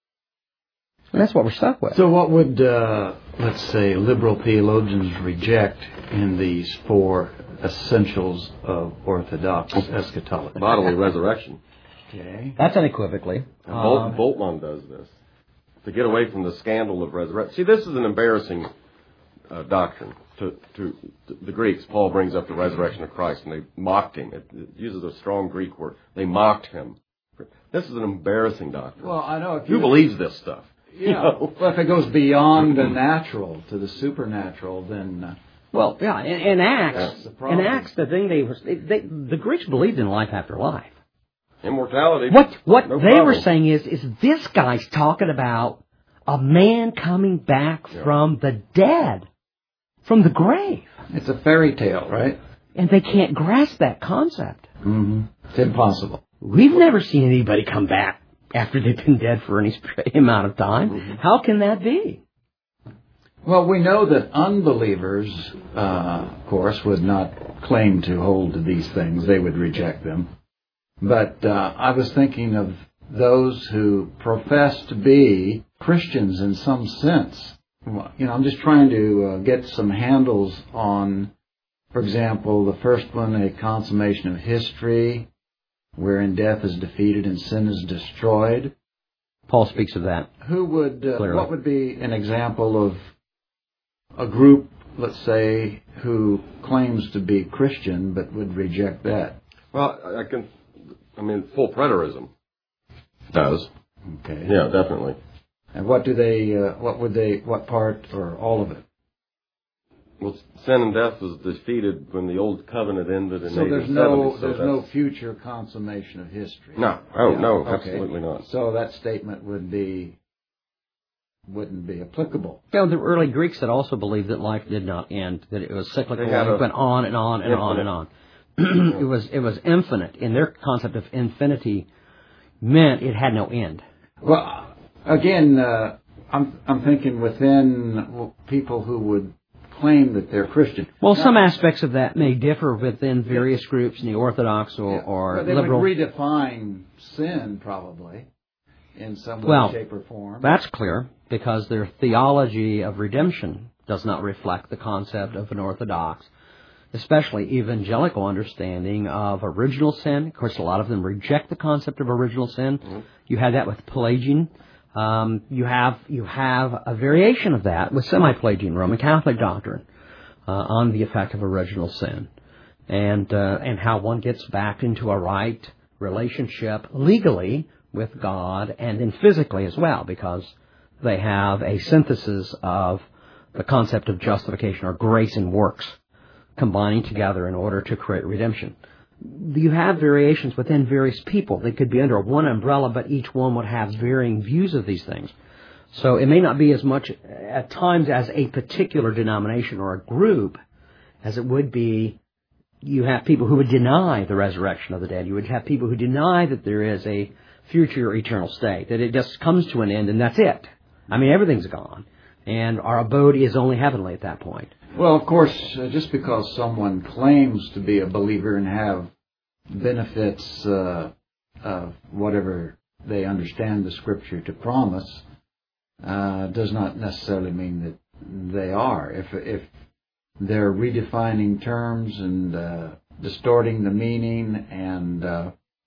And that's what we're stuck with. So what would, uh, let's say, liberal theologians reject in these four essentials of Orthodox eschatology? Bodily resurrection. Okay. That's unequivocally. And Bolt, Uh, Boltmann does this. To get away from the scandal of resurrection. See, this is an embarrassing uh, doctrine to, to, to the Greeks. Paul brings up the resurrection of Christ, and they mocked him. It, it uses a strong Greek word. They mocked him This is an embarrassing doctrine. Well, I know if Who you, believes this stuff? Yeah. You know? Well, if it goes beyond the natural to the supernatural, then uh, Well, yeah, in, in Acts, That's the in problem. Acts, the thing they was, they, they, the Greeks believed in life after life. Immortality. What what no they problem. were saying is, is this guy's talking about a man coming back Yeah. from the dead, from the grave, it's a fairy tale, right? and they can't grasp that concept. Mm-hmm. It's impossible. We've never seen anybody come back after they've been dead for any amount of time. Mm-hmm. How can that be? Well, we know that unbelievers, uh, of course, would not claim to hold to these things. They would reject them. But uh, I was thinking of those who profess to be Christians in some sense. You know, I'm just trying to uh, get some handles on, for example, the first one, a consummation of history, wherein death is defeated and sin is destroyed. Paul speaks of that. Who would, uh, Clearly. what would be an example of a group, let's say, who claims to be Christian but would reject that? Well, I can, I mean, full preterism does. Okay. Yeah, definitely. And what do they, uh, what would they, what part or all of it? Well, sin and death was defeated when the old covenant ended in So there's eighteen no, seventy, so there's that's- no future consummation of history. No, oh, Yeah, no, okay. absolutely not. So that statement would be, wouldn't be applicable. You know, the early Greeks had also believed that life did not end, that it was cyclical, They had it a went on and on and on and on. it was it was infinite. And their concept of infinity meant it had no end. Well, again, uh, I'm, I'm thinking within people who would claim that they're Christian. Well, some aspects of that may differ within various groups, in the Orthodox or, Yeah. or Well, they liberal. would redefine sin probably in some way, Well, shape, or form. That's clear, because their theology of redemption does not reflect the concept of an Orthodox, especially evangelical understanding of original sin. Of course, a lot of them reject the concept of original sin. Mm-hmm. You had that with Pelagian. Um, you have you have a variation of that with semi-Pelagian Roman Catholic doctrine uh, on the effect of original sin, and uh, and how one gets back into a right relationship legally with God and then physically as well, because they have a synthesis of the concept of justification or grace and works combining together in order to create redemption. You have variations within various people. They could be under one umbrella, but each one would have varying views of these things. So it may not be as much at times as a particular denomination or a group as it would be. You have people who would deny the resurrection of the dead. You would have people who deny that there is a future eternal state, that it just comes to an end and that's it. I mean, everything's gone. And our abode is only heavenly at that point. Well, of course, uh, just because someone claims to be a believer and have benefits uh, of whatever they understand the Scripture to promise, uh, does not necessarily mean that they are. If if they're redefining terms and uh, distorting the meaning, and uh,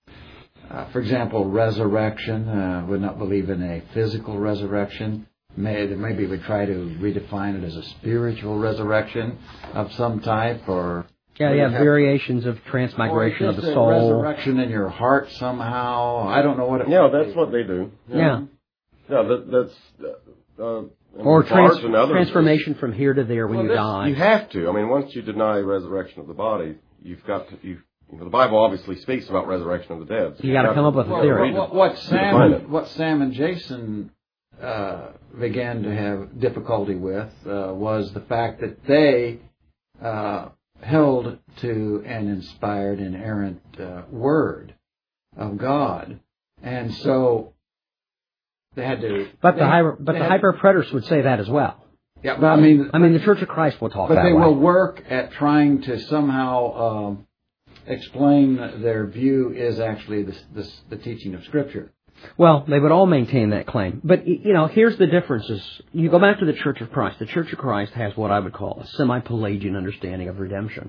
uh, for example, resurrection, uh, would not believe in a physical resurrection. May, maybe we try to redefine it as a spiritual resurrection of some type, or Yeah, you have have- variations of transmigration or of just the a soul. resurrection in your heart somehow. I don't know what it. Yeah, might that's be. what they do. Yeah. Yeah, that, that's uh, uh, Or trans- Barnes and others, transformation from here to there when Well, you this- die. You have to. I mean, once you deny resurrection of the body, you've got to. You, you know, the Bible obviously speaks about resurrection of the dead. So You gotta come up with a Well, theory. What, what Define Sam, it. what Sam and Jason uh, began to have difficulty with uh, was the fact that they uh, held to an inspired, inerrant uh, word of God, and so they had to. But they, the hyper, but they the had- hyper-preterists would say that as well. Yeah, but I mean, I mean, the Church of Christ will talk but that they way. will work at trying to somehow um, explain their view is actually the, the, the teaching of Scripture. Well, they would all maintain that claim. But, y- you know, here's the differences. You go back to the Church of Christ. The Church of Christ has what I would call a semi-Pelagian understanding of redemption.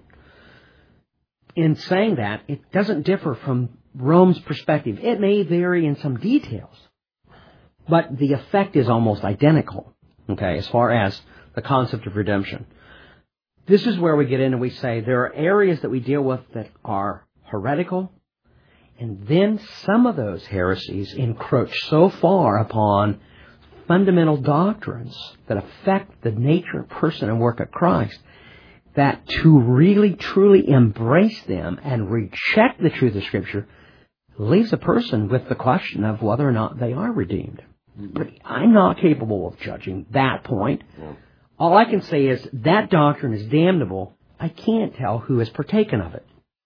In saying that, it doesn't differ from Rome's perspective. It may vary in some details, but the effect is almost identical, okay, as far as the concept of redemption. This is where we get in and we say there are areas that we deal with that are heretical, And then some of those heresies encroach so far upon fundamental doctrines that affect the nature, person, and work of Christ that to really, truly embrace them and reject the truth of Scripture leaves a person with the question of whether or not they are redeemed. But I'm not capable of judging that point. Yeah. All I can say is that doctrine is damnable. I can't tell who has partaken of it.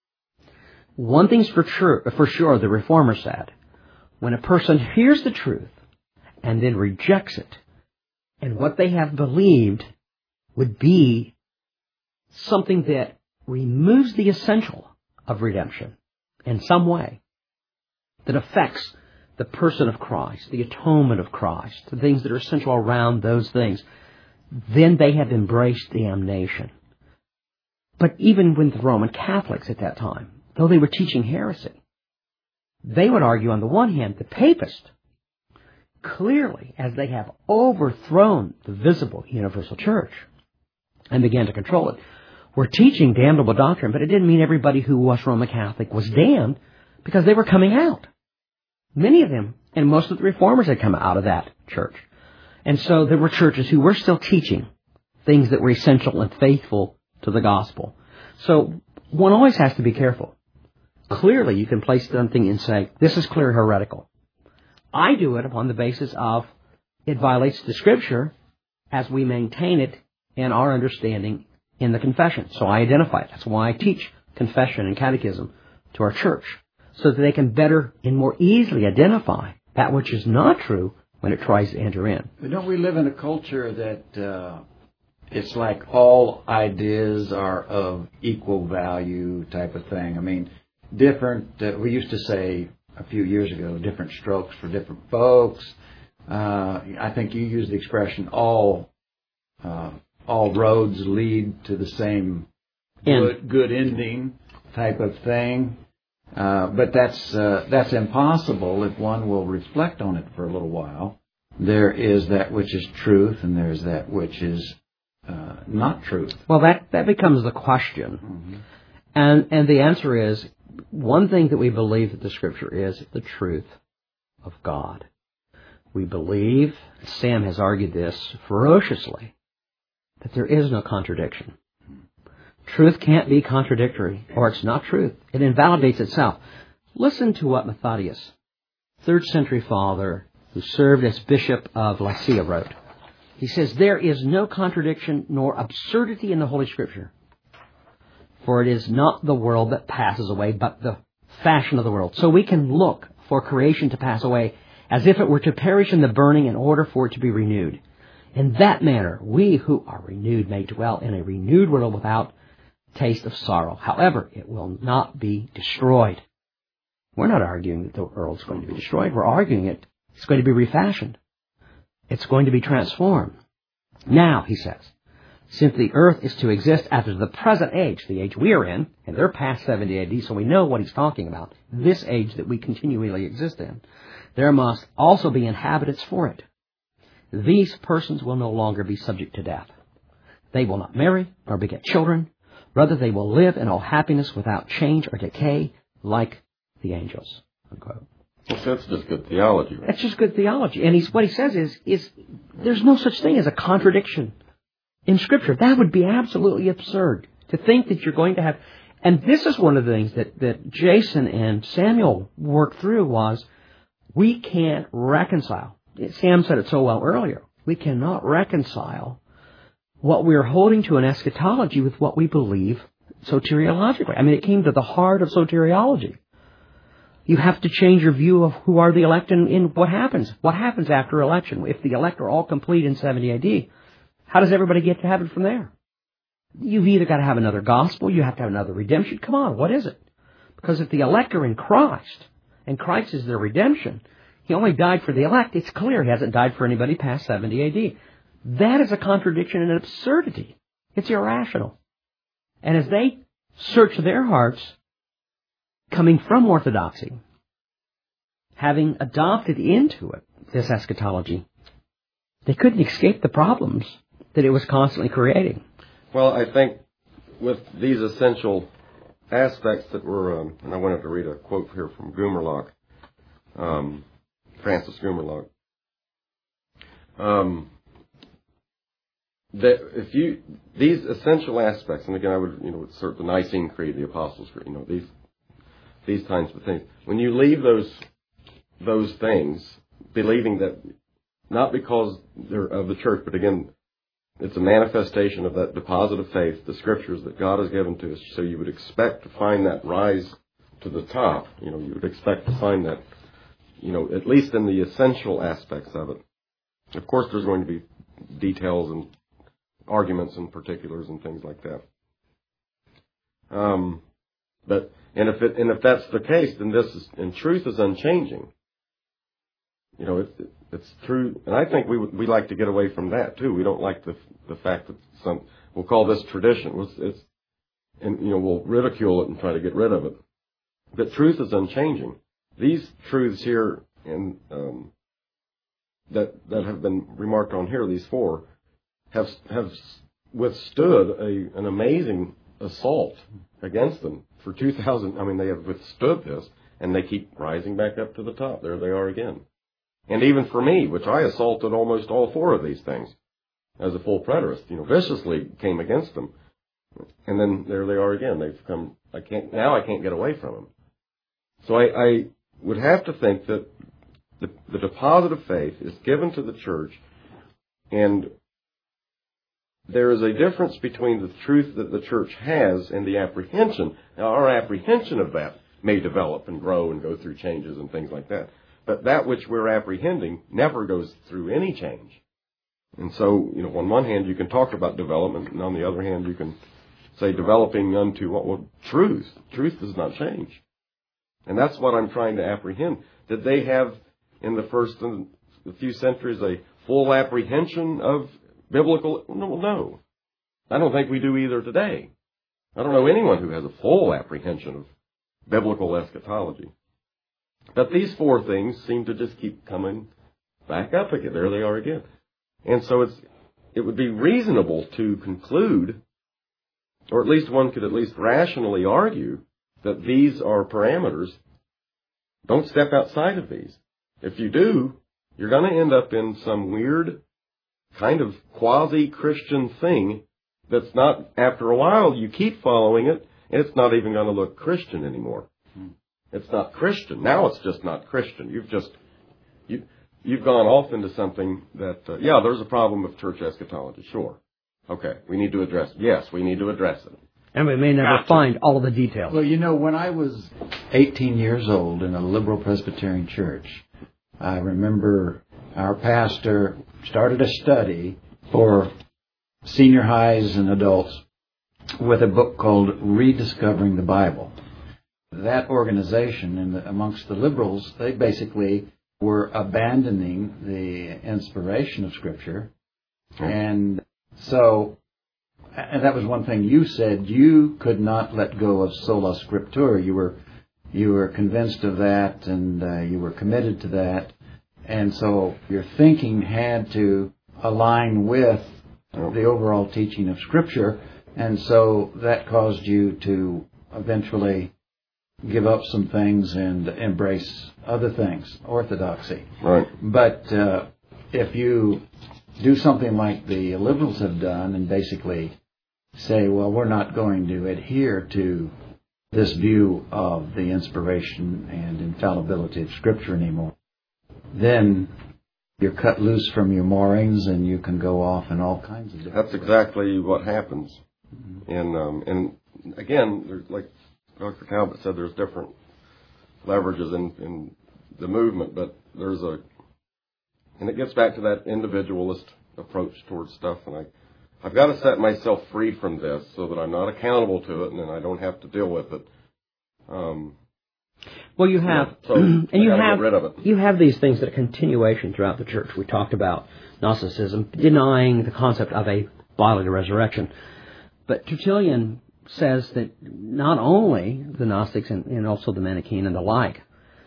One thing's for sure, for sure, the Reformer said, when a person hears the truth and then rejects it, and what they have believed would be something that removes the essential of redemption in some way, that affects the person of Christ, the atonement of Christ, the things that are essential around those things, then they have embraced damnation. But even with the Roman Catholics at that time, though they were teaching heresy, they would argue on the one hand, the papists, clearly, as they have overthrown the visible universal church and began to control it, were teaching damnable doctrine, but it didn't mean everybody who was Roman Catholic was damned because they were coming out. Many of them, and most of the Reformers had come out of that church. And so there were churches who were still teaching things that were essential and faithful to the gospel. So one always has to be careful. Clearly, you can place something and say, this is clear heretical. I do it upon the basis of it violates the Scripture as we maintain it in our understanding in the confession. So I identify it. That's why I teach confession and catechism to our church, so that they can better and more easily identify that which is not true when it tries to enter in. But don't we live in a culture that uh, it's like all ideas are of equal value type of thing? I mean, different, uh, we used to say a few years ago, different strokes for different folks. Uh, I think you used the expression, all uh, all roads lead to the same good, good ending type of thing. Uh, but that's uh, that's impossible if one will reflect on it for a little while. There is that which is truth, and there's that which is uh, not truth. Well, that, that becomes the question. Mm-hmm. And and the answer is, one thing that we believe that the Scripture is the truth of God. We believe, Sam has argued this ferociously, that there is no contradiction. Truth can't be contradictory, or it's not truth. It invalidates itself. Listen to what Methodius, third century father, who served as bishop of Lycia, wrote. He says, there is no contradiction nor absurdity in the Holy Scripture. For it is not the world that passes away, but the fashion of the world. So we can look for creation to pass away as if it were to perish in the burning in order for it to be renewed. In that manner, we who are renewed may dwell in a renewed world without taste of sorrow. However, it will not be destroyed. We're not arguing that the world is going to be destroyed. We're arguing it. It's going to be refashioned. It's going to be transformed. Now, he says, since the earth is to exist after the present age, the age we are in, and they're past seventy A D, so we know what he's talking about, this age that we continually exist in, there must also be inhabitants for it. These persons will no longer be subject to death. They will not marry nor beget children. Rather, they will live in all happiness without change or decay, like the angels. Unquote. Well, that's just good theology, right? That's just good theology. And he's, what he says is, is there's no such thing as a contradiction in Scripture. That would be absolutely absurd to think that you're going to have... And this is one of the things that, that Jason and Samuel worked through was, we can't reconcile. Sam said it so well earlier. We cannot reconcile what we're holding to in eschatology with what we believe soteriologically. I mean, it came to the heart of soteriology. You have to change your view of who are the elect and, and what happens. What happens after election? If the elect are all complete in seventy A D, how does everybody get to heaven from there? You've either got to have another gospel, you have to have another redemption. Come on, what is it? Because if the elect are in Christ, and Christ is their redemption, he only died for the elect, it's clear he hasn't died for anybody past seventy A D. That is a contradiction and an absurdity. It's irrational. And as they search their hearts, coming from orthodoxy, having adopted into it this eschatology, they couldn't escape the problems that it was constantly creating. Well, I think with these essential aspects that were, um, and I wanted to read a quote here from Gumerlock, um, Francis Gumerlock. Um, that if you, these essential aspects, and again I would, you know, insert the Nicene Creed, the Apostles' Creed, you know, these, these kinds of things. When you leave those, those things, believing that, not because they're of the church, but again, it's a manifestation of that deposit of faith, the scriptures that God has given to us. So you would expect to find that rise to the top. You know, you would expect to find that, you know, at least in the essential aspects of it. Of course, there's going to be details and arguments and particulars and things like that. Um, but and if it and if that's the case, then this is, and truth is unchanging. You know, it, it's true, and I think we we like to get away from that too. We don't like the the fact that some, we'll call this tradition. It's, it's and you know we'll ridicule it and try to get rid of it. But truth is unchanging. These truths here in um, that that have been remarked on here, these four, have have withstood a an amazing assault against them for two thousand. I mean, they have withstood this, and they keep rising back up to the top. There they are again. And even for me, which I assaulted almost all four of these things as a full preterist, you know, viciously came against them. And then there they are again. They've come, I can't, now I can't get away from them. So I, I would have to think that the, the deposit of faith is given to the church, and there is a difference between the truth that the church has and the apprehension. Now, our apprehension of that may develop and grow and go through changes and things like that. But that which we're apprehending never goes through any change. And so, you know, on one hand, you can talk about development, and on the other hand, you can say developing unto what? Well, truth. Truth does not change. And that's what I'm trying to apprehend. Did they have, in the first a few centuries, a full apprehension of biblical? No, no. I don't think we do either today. I don't know anyone who has a full apprehension of biblical eschatology. But these four things seem to just keep coming back up again. There they are again. And so it's, it would be reasonable to conclude, or at least one could at least rationally argue, that these are parameters. Don't step outside of these. If you do, you're going to end up in some weird kind of quasi-Christian thing that's not, after a while, you keep following it, and it's not even going to look Christian anymore. It's not Christian. Now it's just not Christian. You've just, you, you've gone off into something that, uh, yeah, there's a problem with church eschatology. Sure. Okay. We need to address it. Yes, we need to address it. And we may never gotcha. find all of the details. Well, you know, when I was eighteen years old in a liberal Presbyterian church, I remember our pastor started a study for senior highs and adults with a book called Rediscovering the Bible. That organization, in the, amongst the liberals, they basically were abandoning the inspiration of Scripture. And so, and that was one thing you said, you could not let go of sola scriptura. You were, you were convinced of that, and uh, you were committed to that. And so your thinking had to align with the overall teaching of Scripture. And so that caused you to eventually give up some things and embrace other things, orthodoxy. Right. But uh, if you do something like the liberals have done and basically say, well, we're not going to adhere to this view of the inspiration and infallibility of Scripture anymore, then you're cut loose from your moorings and you can go off in all kinds of different That's ways. Exactly what happens. Mm-hmm. And, um, and again, there's like Doctor Talbot said, there's different leverages in, in the movement, but there's a, and it gets back to that individualist approach towards stuff, and I, I've got to set myself free from this so that I'm not accountable to it, and then I don't have to deal with it. Um, well, you have, yeah, so and you have, get rid of it. you have these things that are continuation throughout the church. We talked about Gnosticism, denying the concept of a bodily resurrection, but Tertullian says that not only the Gnostics and, and also the Manichaean and the like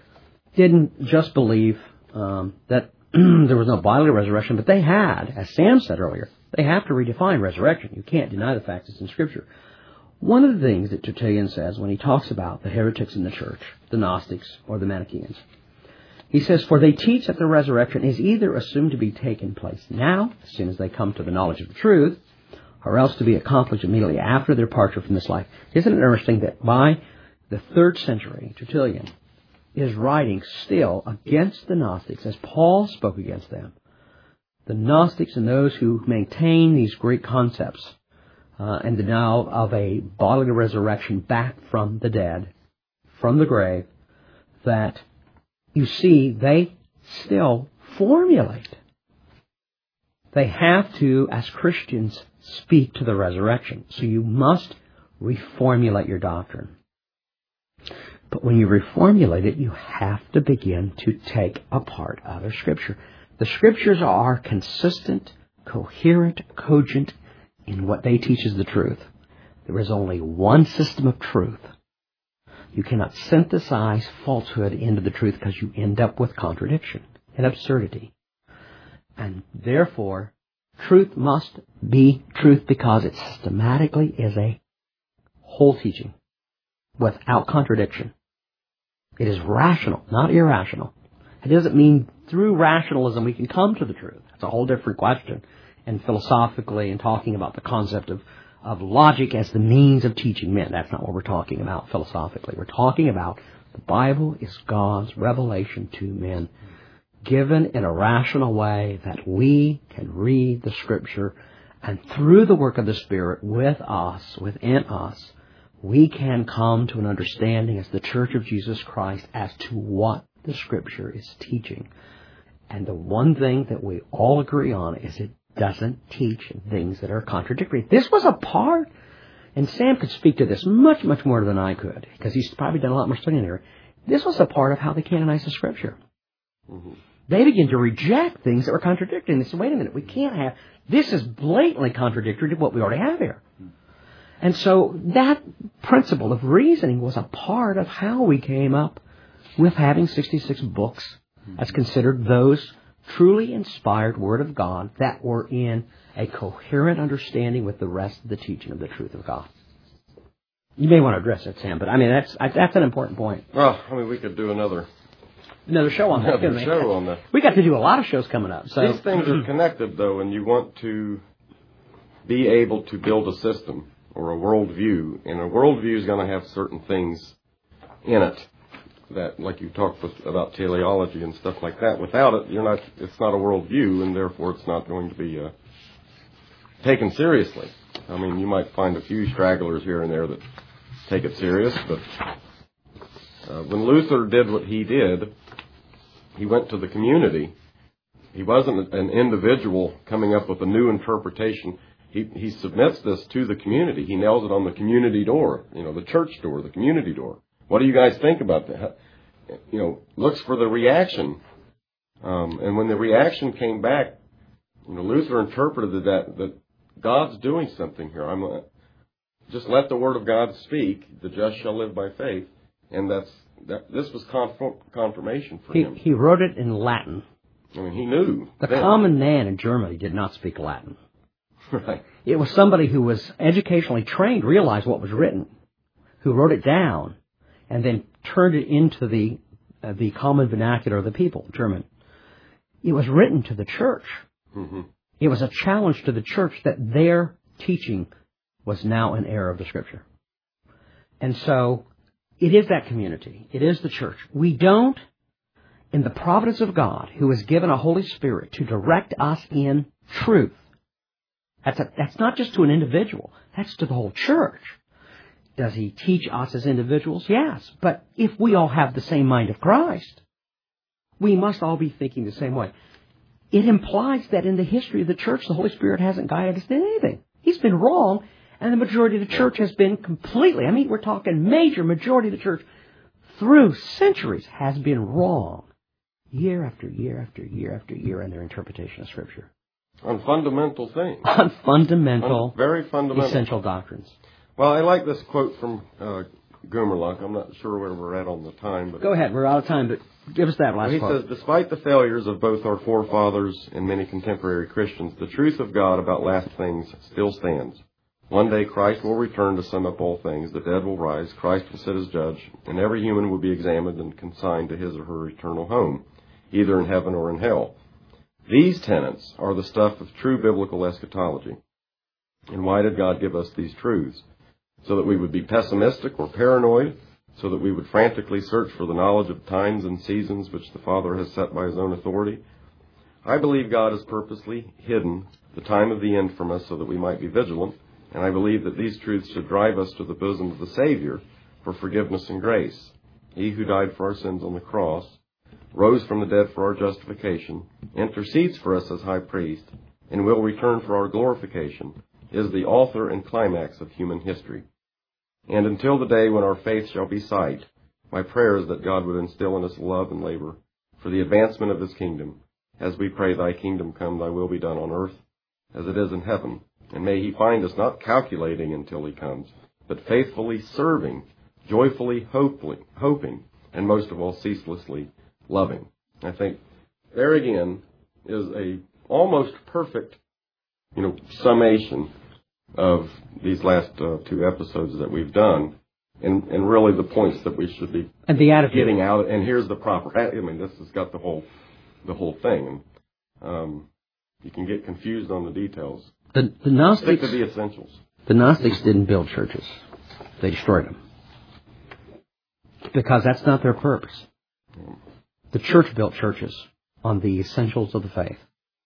didn't just believe um, that there was no bodily resurrection, but they had, as Sam said earlier, they have to redefine resurrection. You can't deny the fact it's in Scripture. One of the things that Tertullian says when he talks about the heretics in the church, the Gnostics or the Manichaeans, he says, for they teach that the resurrection is either assumed to be taking place now, as soon as they come to the knowledge of the truth, or else to be accomplished immediately after their departure from this life. Isn't it interesting that by the third century, Tertullian is writing still against the Gnostics, as Paul spoke against them. The Gnostics and those who maintain these great concepts uh, and the denial of a bodily resurrection back from the dead, from the grave, that you see they still formulate. They have to, as Christians, speak to the resurrection. So you must reformulate your doctrine. But when you reformulate it, you have to begin to take apart other Scripture. The Scriptures are consistent, coherent, cogent in what they teach is the truth. There is only one system of truth. You cannot synthesize falsehood into the truth because you end up with contradiction and absurdity. And therefore, truth must be truth because it systematically is a whole teaching without contradiction. It is rational, not irrational. It doesn't mean through rationalism we can come to the truth. It's a whole different question. And philosophically, and talking about the concept of, of logic as the means of teaching men. That's not what we're talking about philosophically. We're talking about the Bible is God's revelation to men, given in a rational way that we can read the Scripture, and through the work of the Spirit with us, within us, we can come to an understanding as the Church of Jesus Christ as to what the Scripture is teaching. And the one thing that we all agree on is it doesn't teach things that are contradictory. This was a part, and Sam could speak to this much, much more than I could, because he's probably done a lot more studying there. This was a part of how they canonized the Scripture. Mm-hmm. They began to reject things that were contradictory. And they said, wait a minute, we can't have, this is blatantly contradictory to what we already have here. And so that principle of reasoning was a part of how we came up with having sixty-six books as considered those truly inspired Word of God that were in a coherent understanding with the rest of the teaching of the truth of God. You may want to address it, Sam, but I mean, that's that's an important point. Well, I mean, we could do another... Another show on that. Another show on that. We got to do a lot of shows coming up. So these things are connected, though, and you want to be able to build a system or a worldview, and a worldview is going to have certain things in it that, like you talked with, about teleology and stuff like that. Without it, you're not. It's not a worldview, and therefore it's not going to be uh, taken seriously. I mean, you might find a few stragglers here and there that take it serious, but uh, when Luther did what he did, he went to the community. He wasn't an individual coming up with a new interpretation. He, he submits this to the community. He nails it on the community door, you know, the church door, the community door. What do you guys think about that? You know, looks for the reaction. Um, and when the reaction came back, you know, Luther interpreted that, that God's doing something here. I'm uh, just let the word of God speak. The just shall live by faith. And that's that. This was confirm, confirmation for he, him. He wrote it in Latin. I mean, he knew. The then. common man in Germany did not speak Latin. Right. It was somebody who was educationally trained, realized what was written, who wrote it down, and then turned it into the uh, the common vernacular of the people, German. It was written to the church. Mm-hmm. It was a challenge to the church that their teaching was now an error of the Scripture. And so it is that community. It is the church. We don't, in the providence of God, who has given a Holy Spirit to direct us in truth. That's, a, that's not just to an individual. That's to the whole church. Does he teach us as individuals? Yes. But if we all have the same mind of Christ, we must all be thinking the same way. It implies that in the history of the church, the Holy Spirit hasn't guided us in anything. He's been wrong, and the majority of the church has been completely, I mean, we're talking major majority of the church through centuries has been wrong. Year after year after year after year in their interpretation of Scripture. On fundamental things. On fundamental, On very fundamental, essential doctrines. Well, I like this quote from uh, Gumerlach. I'm not sure where we're at on the time. But go ahead. We're out of time, but give us that last well, he quote. He says, despite the failures of both our forefathers and many contemporary Christians, the truth of God about last things still stands. One day Christ will return to sum up all things. The dead will rise. Christ will sit as judge, and every human will be examined and consigned to his or her eternal home, either in heaven or in hell. These tenets are the stuff of true biblical eschatology. And why did God give us these truths? So that we would be pessimistic or paranoid, so that we would frantically search for the knowledge of times and seasons which the Father has set by his own authority? I believe God has purposely hidden the time of the end from us so that we might be vigilant, and I believe that these truths should drive us to the bosom of the Savior for forgiveness and grace. He who died for our sins on the cross, rose from the dead for our justification, intercedes for us as high priest, and will return for our glorification, is the author and climax of human history. And until the day when our faith shall be sight, my prayer is that God would instill in us love and labor for the advancement of his kingdom, as we pray, thy kingdom come, thy will be done on earth as it is in heaven. And may he find us not calculating until he comes, but faithfully serving, joyfully hopefully, hoping, and most of all ceaselessly loving. I think there again is a almost perfect, you know, summation of these last uh, two episodes that we've done, and, and really the points that we should be and the attitude. getting out. And here's the proper. I mean, this has got the whole the whole thing, and um, you can get confused on the details. The, the Gnostics, Stick to the essentials. The Gnostics didn't build churches; they destroyed them because that's not their purpose. The church built churches on the essentials of the faith.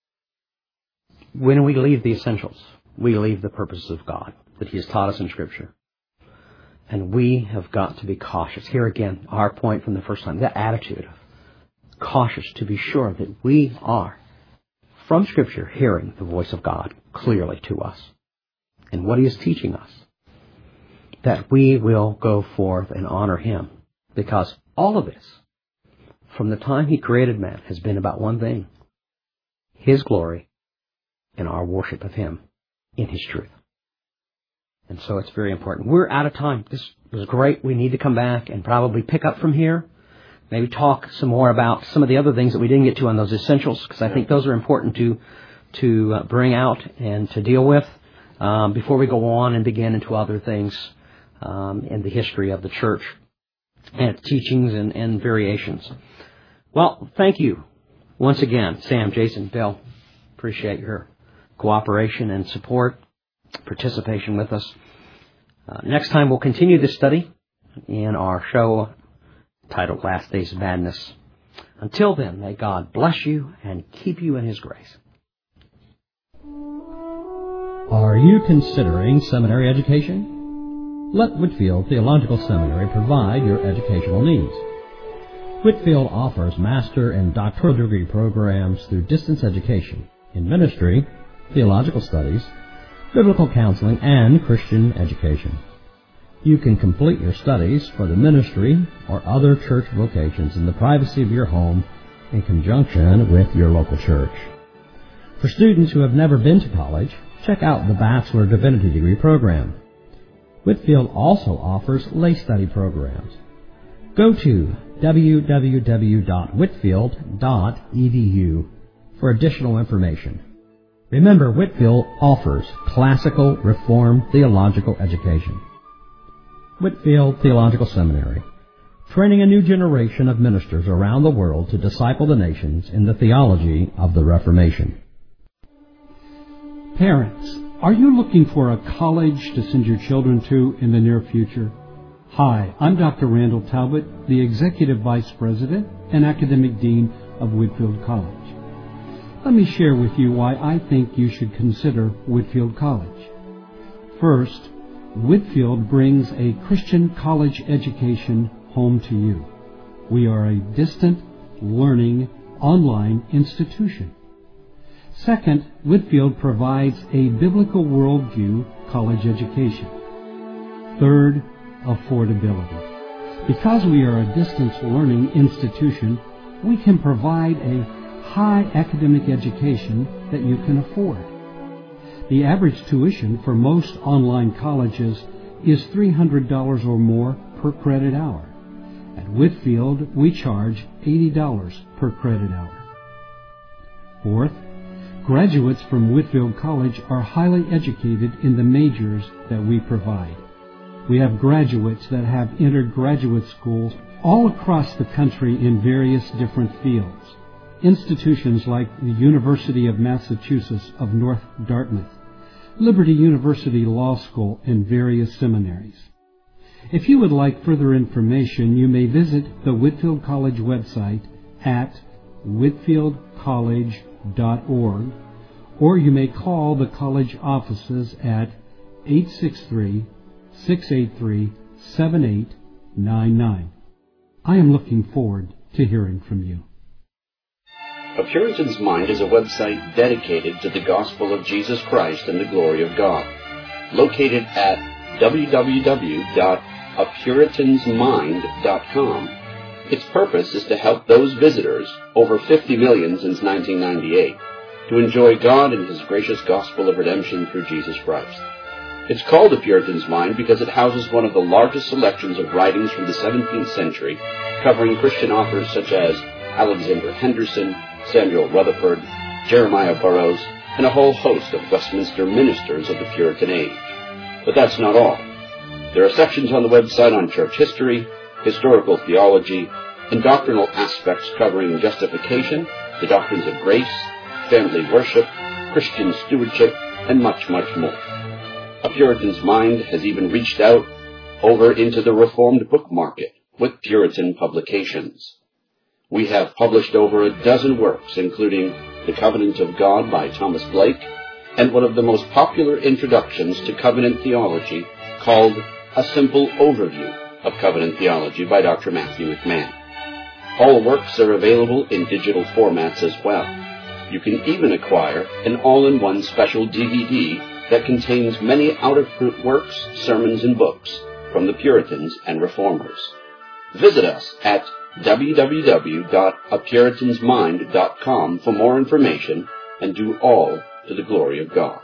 When we leave the essentials, we leave the purposes of God that he has taught us in Scripture. And we have got to be cautious. Here again, our point from the first time, that attitude of cautious to be sure that we are, from Scripture, hearing the voice of God clearly to us and what he is teaching us, that we will go forth and honor him. Because all of this, from the time he created man, has been about one thing: his glory and our worship of him in his truth. And so it's very important. We're out of time. This was great. We need to come back and probably pick up from here. Maybe talk some more about some of the other things that we didn't get to on those essentials, because I think those are important to to uh, bring out and to deal with um, before we go on and begin into other things um, in the history of the church and its teachings and, and variations. Well, thank you once again, Sam, Jason, Bill. Appreciate your cooperation and support, participation with us. Uh, next time we'll continue this study in our show titled Last Days of Madness. Until then, may God bless you and keep you in his grace. Are you considering seminary education? Let Whitefield Theological Seminary provide your educational needs. Whitefield offers master and doctoral degree programs through distance education in ministry, theological studies, biblical counseling, and Christian education. You can complete your studies for the ministry or other church vocations in the privacy of your home in conjunction with your local church. For students who have never been to college, check out the Bachelor Divinity Degree program. Whitefield also offers lay study programs. Go to w w w dot whitefield dot e d u for additional information. Remember, Whitefield offers classical Reformed theological education. Whitefield Theological Seminary, training a new generation of ministers around the world to disciple the nations in the theology of the Reformation. Parents, are you looking for a college to send your children to in the near future? Hi, I'm Doctor Randall Talbot, the Executive Vice President and Academic Dean of Whitefield College. Let me share with you why I think you should consider Whitefield College. First, Whitefield brings a Christian college education home to you. We are a distant, learning, online institution. Second, Whitefield provides a biblical worldview college education. Third, affordability. Because we are a distance learning institution, we can provide a high academic education that you can afford. The average tuition for most online colleges is three hundred dollars or more per credit hour. At Whitefield, we charge eighty dollars per credit hour. Fourth, Graduates from Whitefield College are highly educated in the majors that we provide. We have graduates that have entered graduate schools all across the country in various different fields. Institutions like the University of Massachusetts of North Dartmouth, Liberty University Law School, and various seminaries. If you would like further information, you may visit the Whitefield College website at whitfield college dot org, or you may call the college offices at eight six three, six eight three, seven eight nine nine. I am looking forward to hearing from you. A Puritan's Mind is a website dedicated to the gospel of Jesus Christ and the glory of God. Located at w w w dot a puritan's mind dot com, its purpose is to help those visitors, over fifty million since nineteen ninety-eight, to enjoy God and His gracious gospel of redemption through Jesus Christ. It's called A Puritan's Mind because it houses one of the largest selections of writings from the seventeenth century, covering Christian authors such as Alexander Henderson, Samuel Rutherford, Jeremiah Burroughs, and a whole host of Westminster ministers of the Puritan age. But that's not all. There are sections on the website on church history, historical theology, and doctrinal aspects covering justification, the doctrines of grace, family worship, Christian stewardship, and much, much more. A Puritan's Mind has even reached out over into the Reformed book market with Puritan publications. We have published over a dozen works, including The Covenant of God by Thomas Blake, and one of the most popular introductions to covenant theology called A Simple Overview of Covenant Theology by Doctor Matthew McMahon. All works are available in digital formats as well. You can even acquire an all-in-one special D V D that contains many out-of-print works, sermons, and books from the Puritans and Reformers. Visit us at w w w dot a puritan's mind dot com for more information, and do all to the glory of God.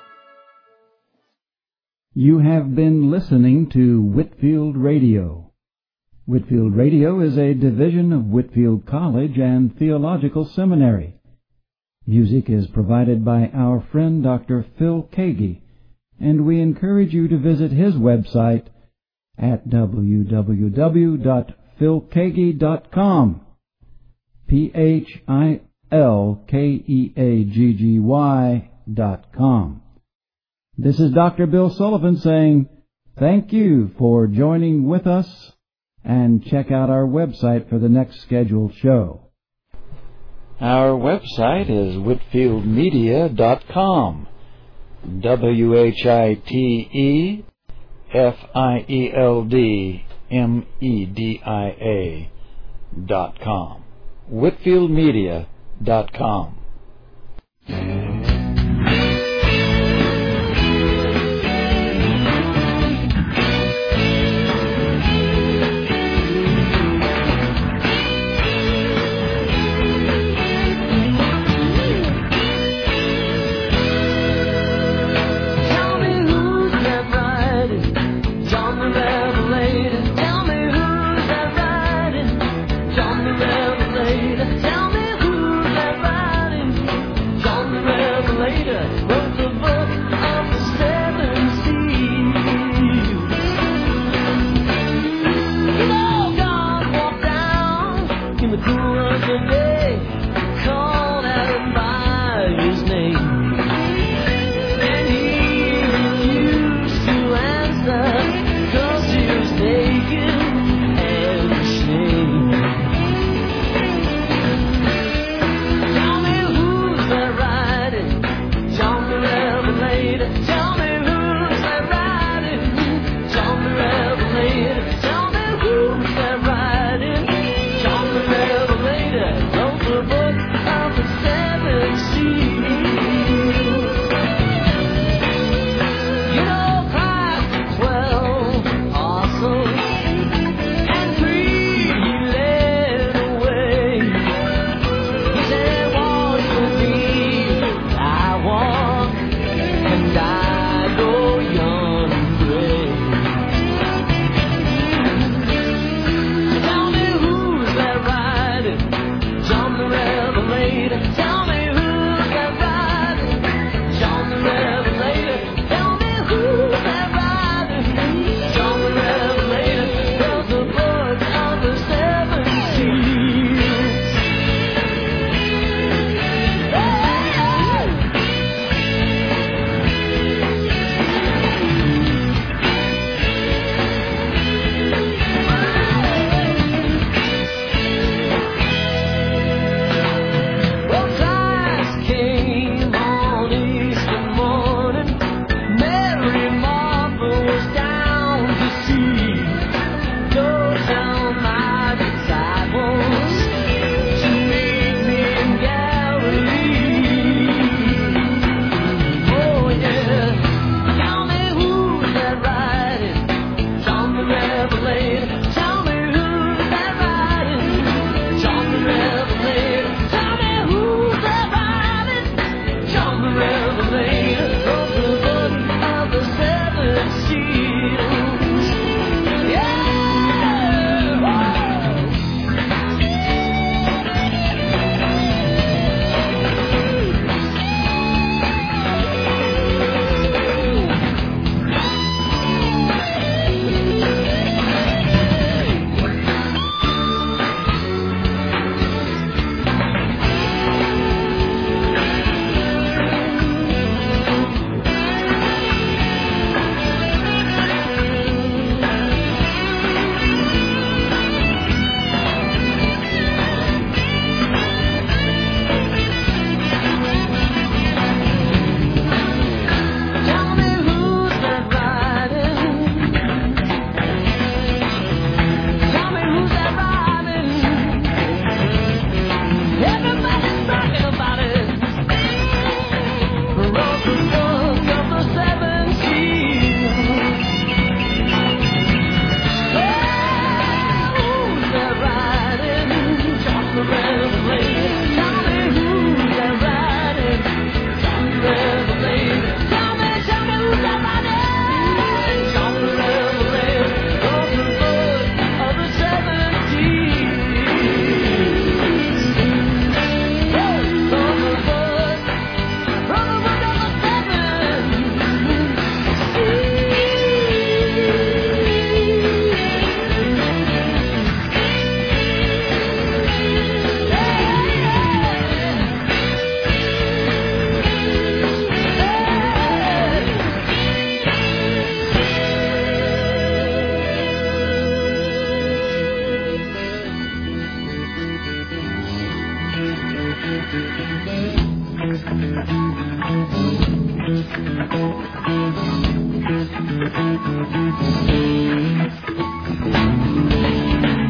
You have been listening to Whitefield Radio. Whitefield Radio is a division of Whitefield College and Theological Seminary. Music is provided by our friend Doctor Phil Kagi, and we encourage you to visit his website at w w w dot phil kagi dot com. P H I L K E A G G Y dot com. This is Doctor Bill Sullivan saying thank you for joining with us, and check out our website for the next scheduled show. Our website is whitfield media dot com. W H I T E F I E L D M E D I A dot com. whitfield media dot com. Wrote the book Thank you.